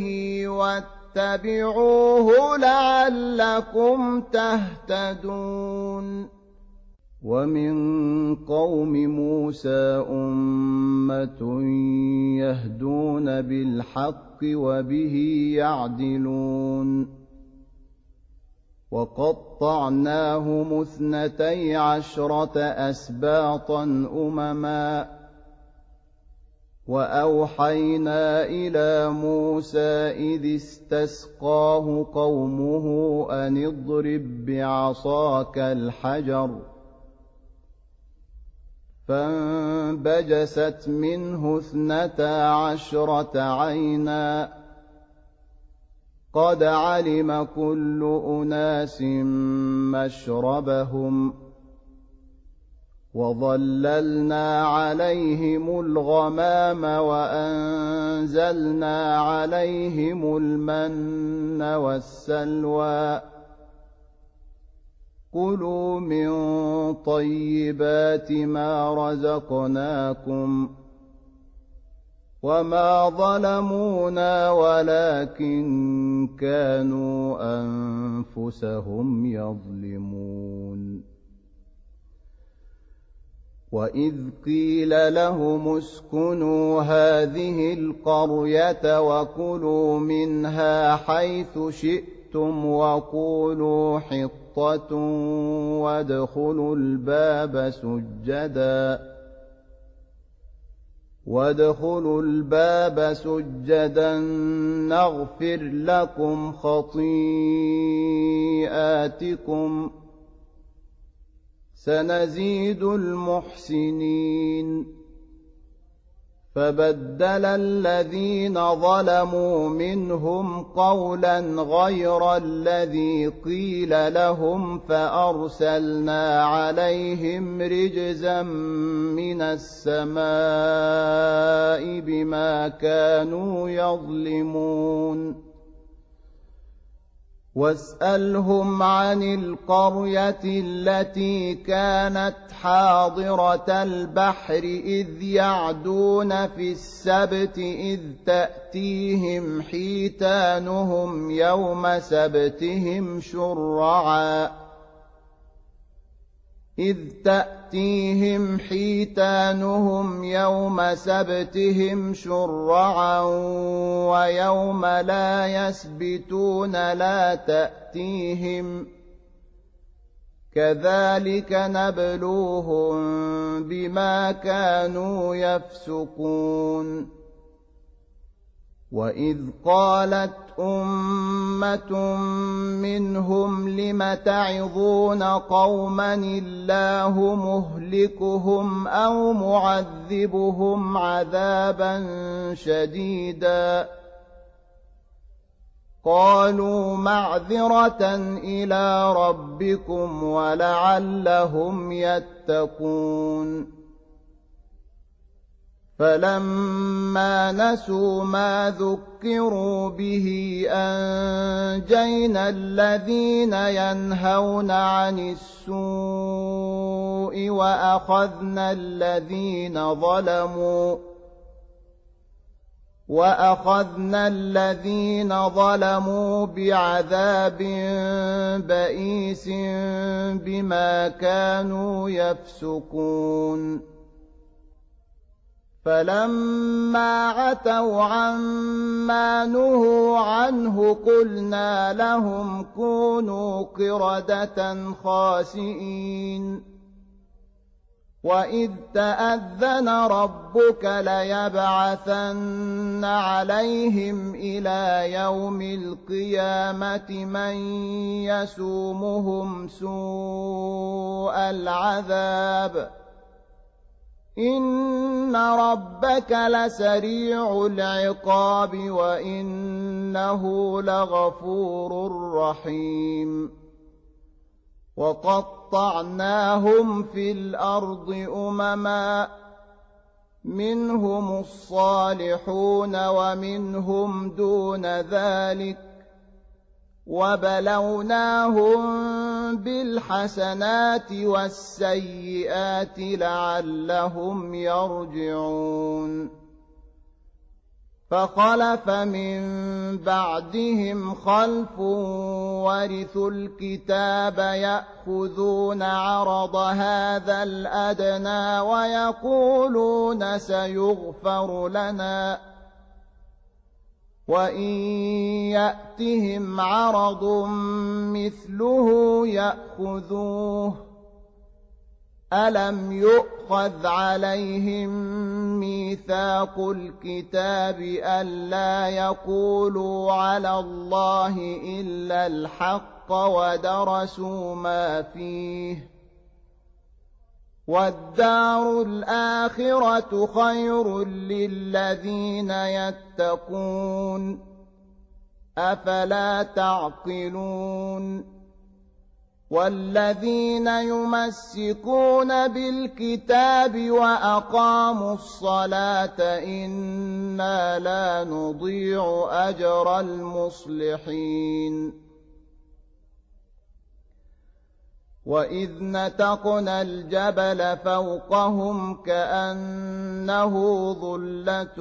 واتبعوه لعلكم تهتدون ومن قوم موسى أمة يهدون بالحق وبه يعدلون وقطعناهم 12 أسباطا أمما وأوحينا إلى موسى إذ استسقاه قومه أن اضرب بعصاك الحجر فانبجست منه 12 عينا قد علم كل أناس مشربهم وظللنا عليهم الغمام وأنزلنا عليهم المن والسلوى كلوا من طيبات ما رزقناكم وما ظلمونا ولكن كانوا أنفسهم يظلمون وإذ قيل لهم اسكنوا هذه القرية وكلوا منها حيث شئتم وقولوا حطة وادخلوا الباب سجدا نغفر لكم خطيئاتكم سنزيد المحسنين فبدل الذين ظلموا منهم قولا غير الذي قيل لهم فأرسلنا عليهم رجزا من السماء بما كانوا يظلمون واسألهم عن القرية التي كانت حاضرة البحر إذ يعدون في السبت إذ تأتيهم حيتانهم يوم سبتهم شرعا ويوم لا يسبتون لا تأتيهم كذلك نبلوهم بما كانوا يفسقون وإذ قالت أمة منهم لم تعظون قوما الله مهلكهم أو معذبهم عذابا شديدا قالوا معذرة إلى ربكم ولعلهم يتقون فلما نسوا ما ذكروا به أنجينا الذين ينهون عن السوء وأخذنا الذين ظلموا بعذاب بئيس بما كانوا يفسقون فلما عتوا عما نهوا عنه قلنا لهم كونوا قردة خاسئين وإذ تأذن ربك ليبعثن عليهم إلى يوم القيامة من يسومهم سوء العذاب إن ربك لسريع العقاب وإنه لغفور رحيم وقطعناهم في الأرض أمما منهم الصالحون ومنهم دون ذلك وبلوناهم بالحسنات والسيئات لعلهم يرجعون فخلف من بعدهم خلف ورثوا الكتاب يأخذون عرض هذا الأدنى وإن يأتهم عرض مثله يأخذوه ألم يؤخذ عليهم ميثاق الكتاب ألا يقولوا على الله إلا الحق ودرسوا ما فيه والدار الآخرة خير للذين يتقون أفلا تعقلون والذين يمسكون بالكتاب وأقاموا الصلاة إنا لا نضيع أجر المصلحين وإذ نتقنا الجبل فوقهم كأنه ظلة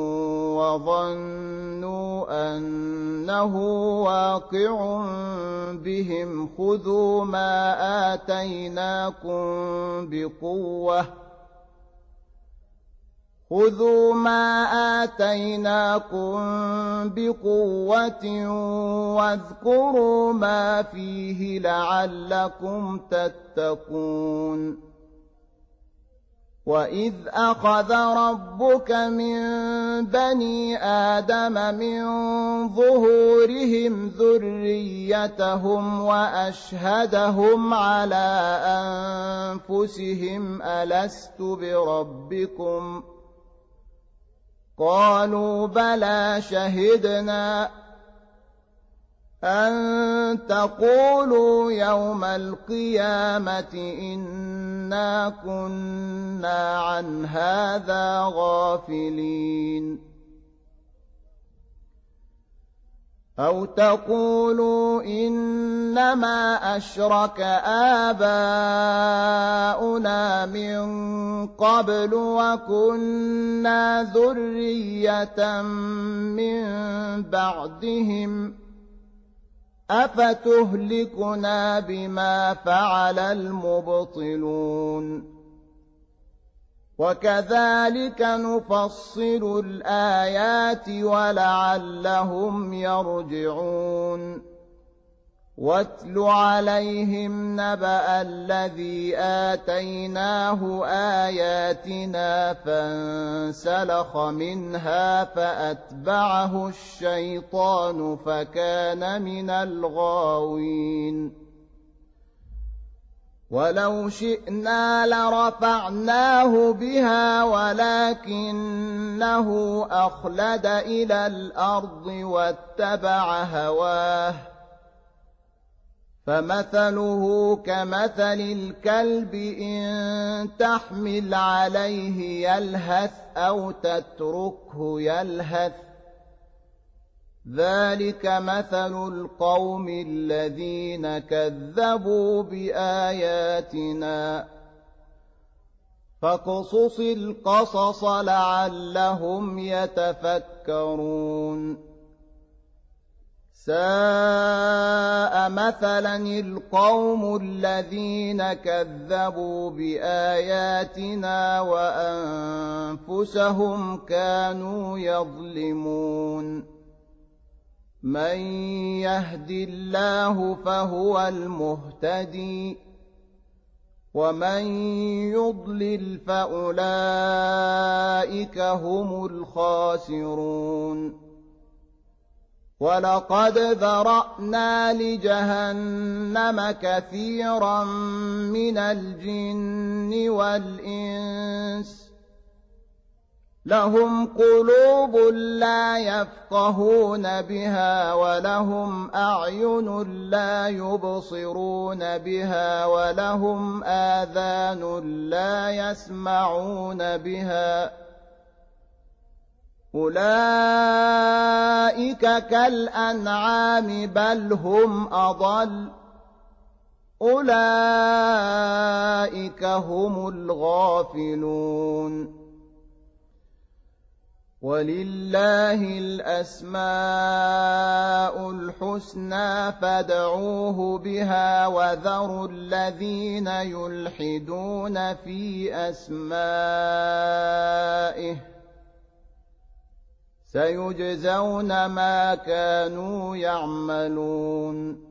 وظنوا أنه واقع بهم خذوا ما آتيناكم بقوة واذكروا ما فيه لعلكم تتقون وإذ أخذ ربك من بني آدم من ظهورهم ذريتهم وأشهدهم على أنفسهم ألست بربكم قالوا بلى شهدنا أن تقولوا يوم القيامة إنا كنا عن هذا غافلين أو تقولوا إنما أشرك آباؤنا من قبل وكنا ذرية من بعدهم أفتهلكنا بما فعل المبطلون وكذلك نفصل الآيات ولعلهم يرجعون واتل عليهم نبأ الذي آتيناه آياتنا فانسلخ منها فأتبعه الشيطان فكان من الغاوين ولو شئنا لرفعناه بها ولكنه أخلد إلى الأرض واتبع هواه فمثله كمثل الكلب إن تحمل عليه يلهث أو تتركه يلهث ذلك مثل القوم الذين كذبوا بآياتنا فاقصص القصص لعلهم يتفكرون ساء مثلا القوم الذين كذبوا بآياتنا وأنفسهم كانوا يظلمون من يهد الله فهو المهتدي ومن يضلل فأولئك هم الخاسرون ولقد ذرأنا لجهنم كثيرا من الجن والإنس لهم قلوب لا يفقهون بها ولهم أعين لا يبصرون بها ولهم آذان لا يسمعون بها أولئك كالأنعام بل هم أضل أولئك هم الغافلون ولله الأسماء الحسنى فادعوه بها وذروا الذين يلحدون في أسمائه سيجزون ما كانوا يعملون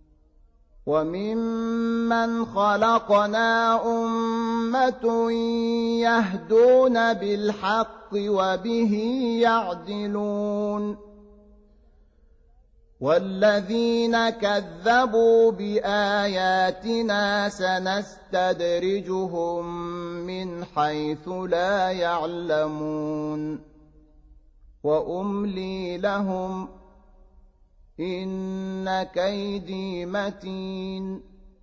وممن خلقنا أمة يهدون بالحق وبه يعدلون والذين كذبوا بآياتنا سنستدرجهم من حيث لا يعلمون وأملي لهم إن كيدي متين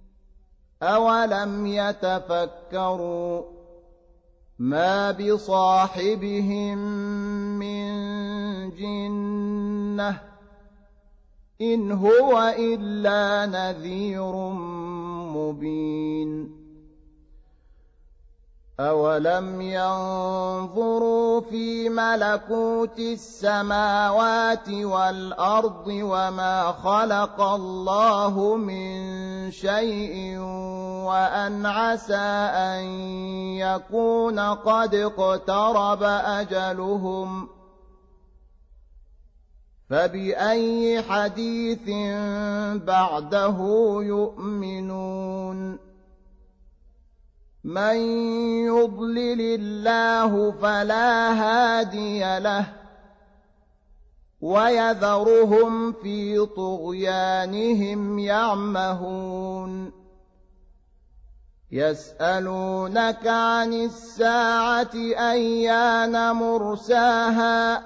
أولم يتفكروا ما بصاحبهم من جنة إن هو إلا نذير مبين أولم ينظروا في ملكوت السماوات والأرض وما خلق الله من شيء وأن عسى أن يكون قد اقترب أجلهم فبأي حديث بعده يؤمنون من يضلل الله فلا هادي له ويذرهم في طغيانهم يعمهون يسألونك عن الساعة أيان مرساها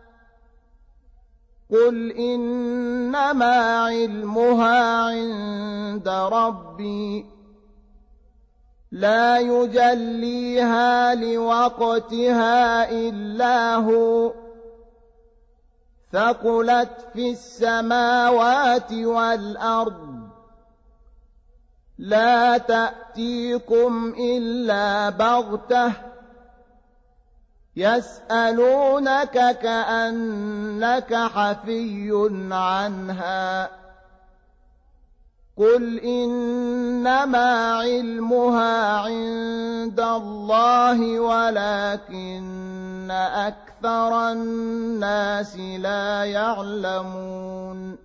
قل إنما علمها عند ربي لا يجليها لوقتها إلا هو ثقلت في السماوات والأرض لا تأتيكم إلا بغتة يسألونك كأنك حفي عنها قل إنما علمها عند الله ولكن أكثر الناس لا يعلمون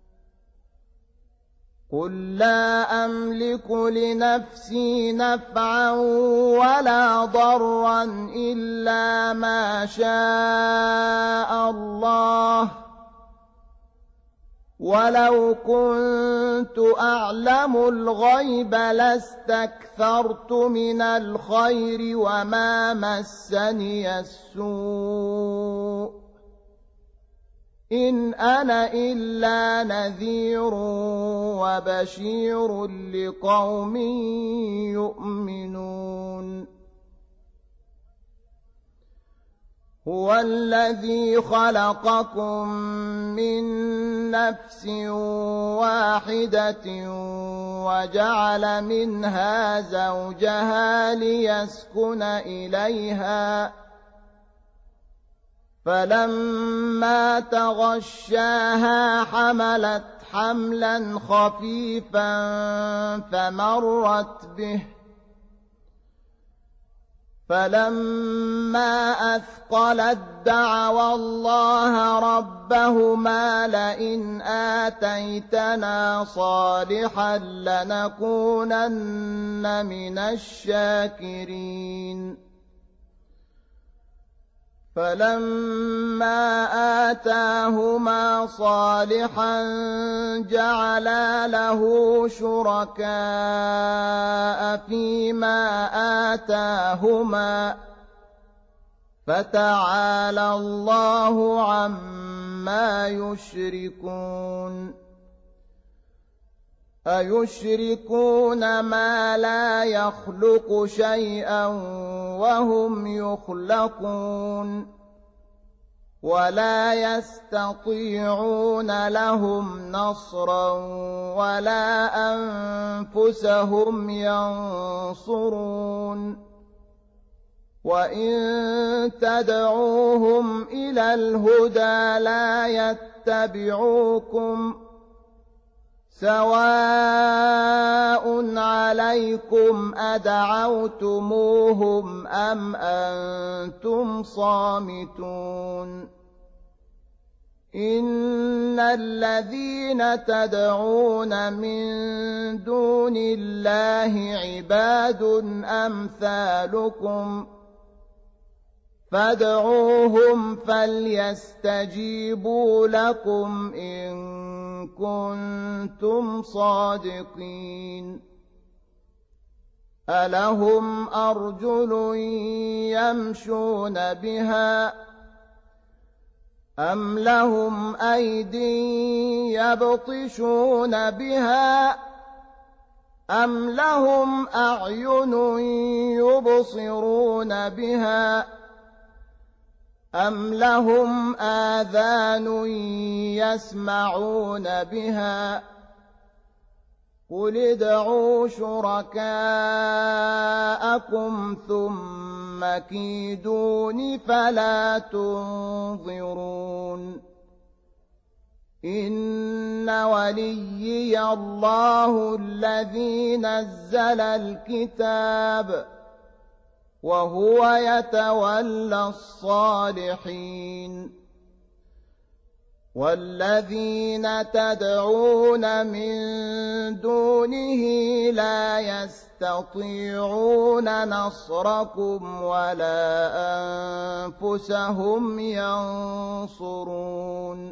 قل لا أملك لنفسي نفعا ولا ضرا إلا ما شاء الله ولو كنت أعلم الغيب لاستكثرت من الخير وما مسني السوء إن أنا إلا نذير وبشير لقوم يؤمنون هو الذي خلقكم من نفس واحدة وجعل منها زوجها ليسكن إليها فلما تغشاها حملت حملا خفيفا فمرت به فلما أثقلت دعوا الله ربهما لئن آتيتنا صالحا لنكونن من الشاكرين فلما آتاهما صالحا جعلا له شركاء فيما آتاهما فتعالى الله عما يشركون أيشركون ما لا يخلق شيئا وهم يخلقون ولا يستطيعون لهم نصرا ولا أنفسهم ينصرون وإن تدعوهم إلى الهدى لا يتبعوكم سواء عليكم أدعوتموهم أم أنتم صامتون إن الذين تدعون من دون الله عباد أمثالكم فادعوهم فليستجيبوا لكم إن كنتم صادقين ألهم أرجل يمشون بها أم لهم أيد يبطشون بها أم لهم أعين يبصرون بها أم لهم آذان يسمعون بها قل ادعوا شركاءكم ثم كيدون فلا تنظرون إن وليي الله الذي نزل الكتاب وهو يتولى الصالحين والذين تدعون من دونه لا يستطيعون نصركم ولا أنفسهم ينصرون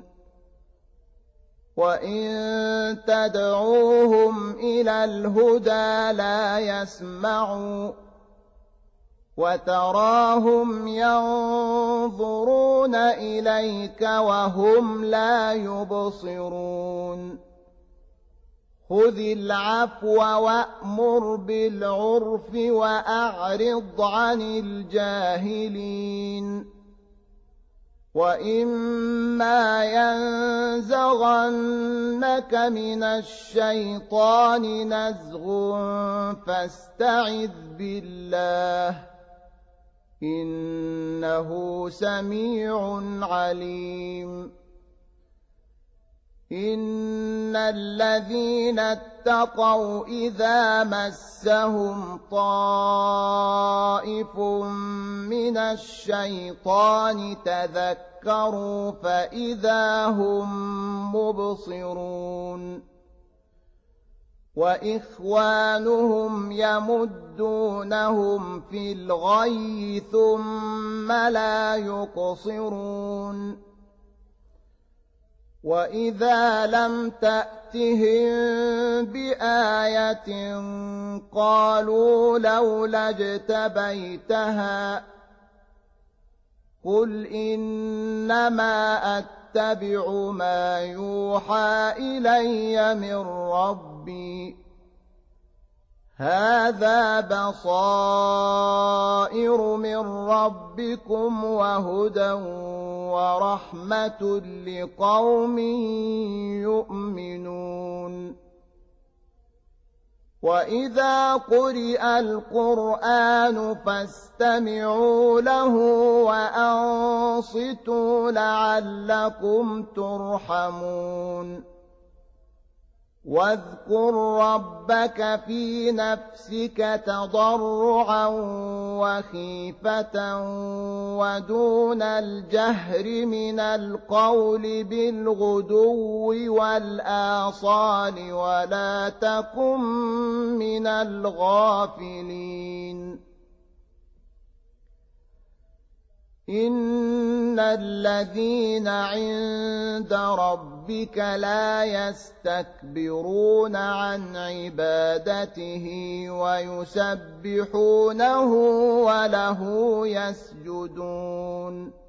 وإن تدعوهم إلى الهدى لا يسمعوا وتراهم ينظرون إليك وهم لا يبصرون خذ العفو وأمر بالعرف وأعرض عن الجاهلين وإما ينزغنك من الشيطان نزغ فاستعذ بالله إنه سميع عليم إن الذين اتقوا إذا مسهم طائف من الشيطان تذكروا فإذا هم مبصرون وإخوانهم يمدونهم في الغي ثم لا يقصرون وإذا لم تأتهم بآية قالوا لولا اجتبيتها قل إنما أتبع ما يوحى إلي من ربي هذا بصائر من ربكم وهدى ورحمة لقوم يؤمنون وإذا قرئ القرآن فاستمعوا له وأنصتوا لعلكم ترحمون واذكر ربك في نفسك تضرعا وخيفة ودون الجهر من القول بالغدو والآصال ولا تكن من الغافلين إن الذين عند ربك لا يستكبرون عن عبادته ويسبحونه وله يسجدون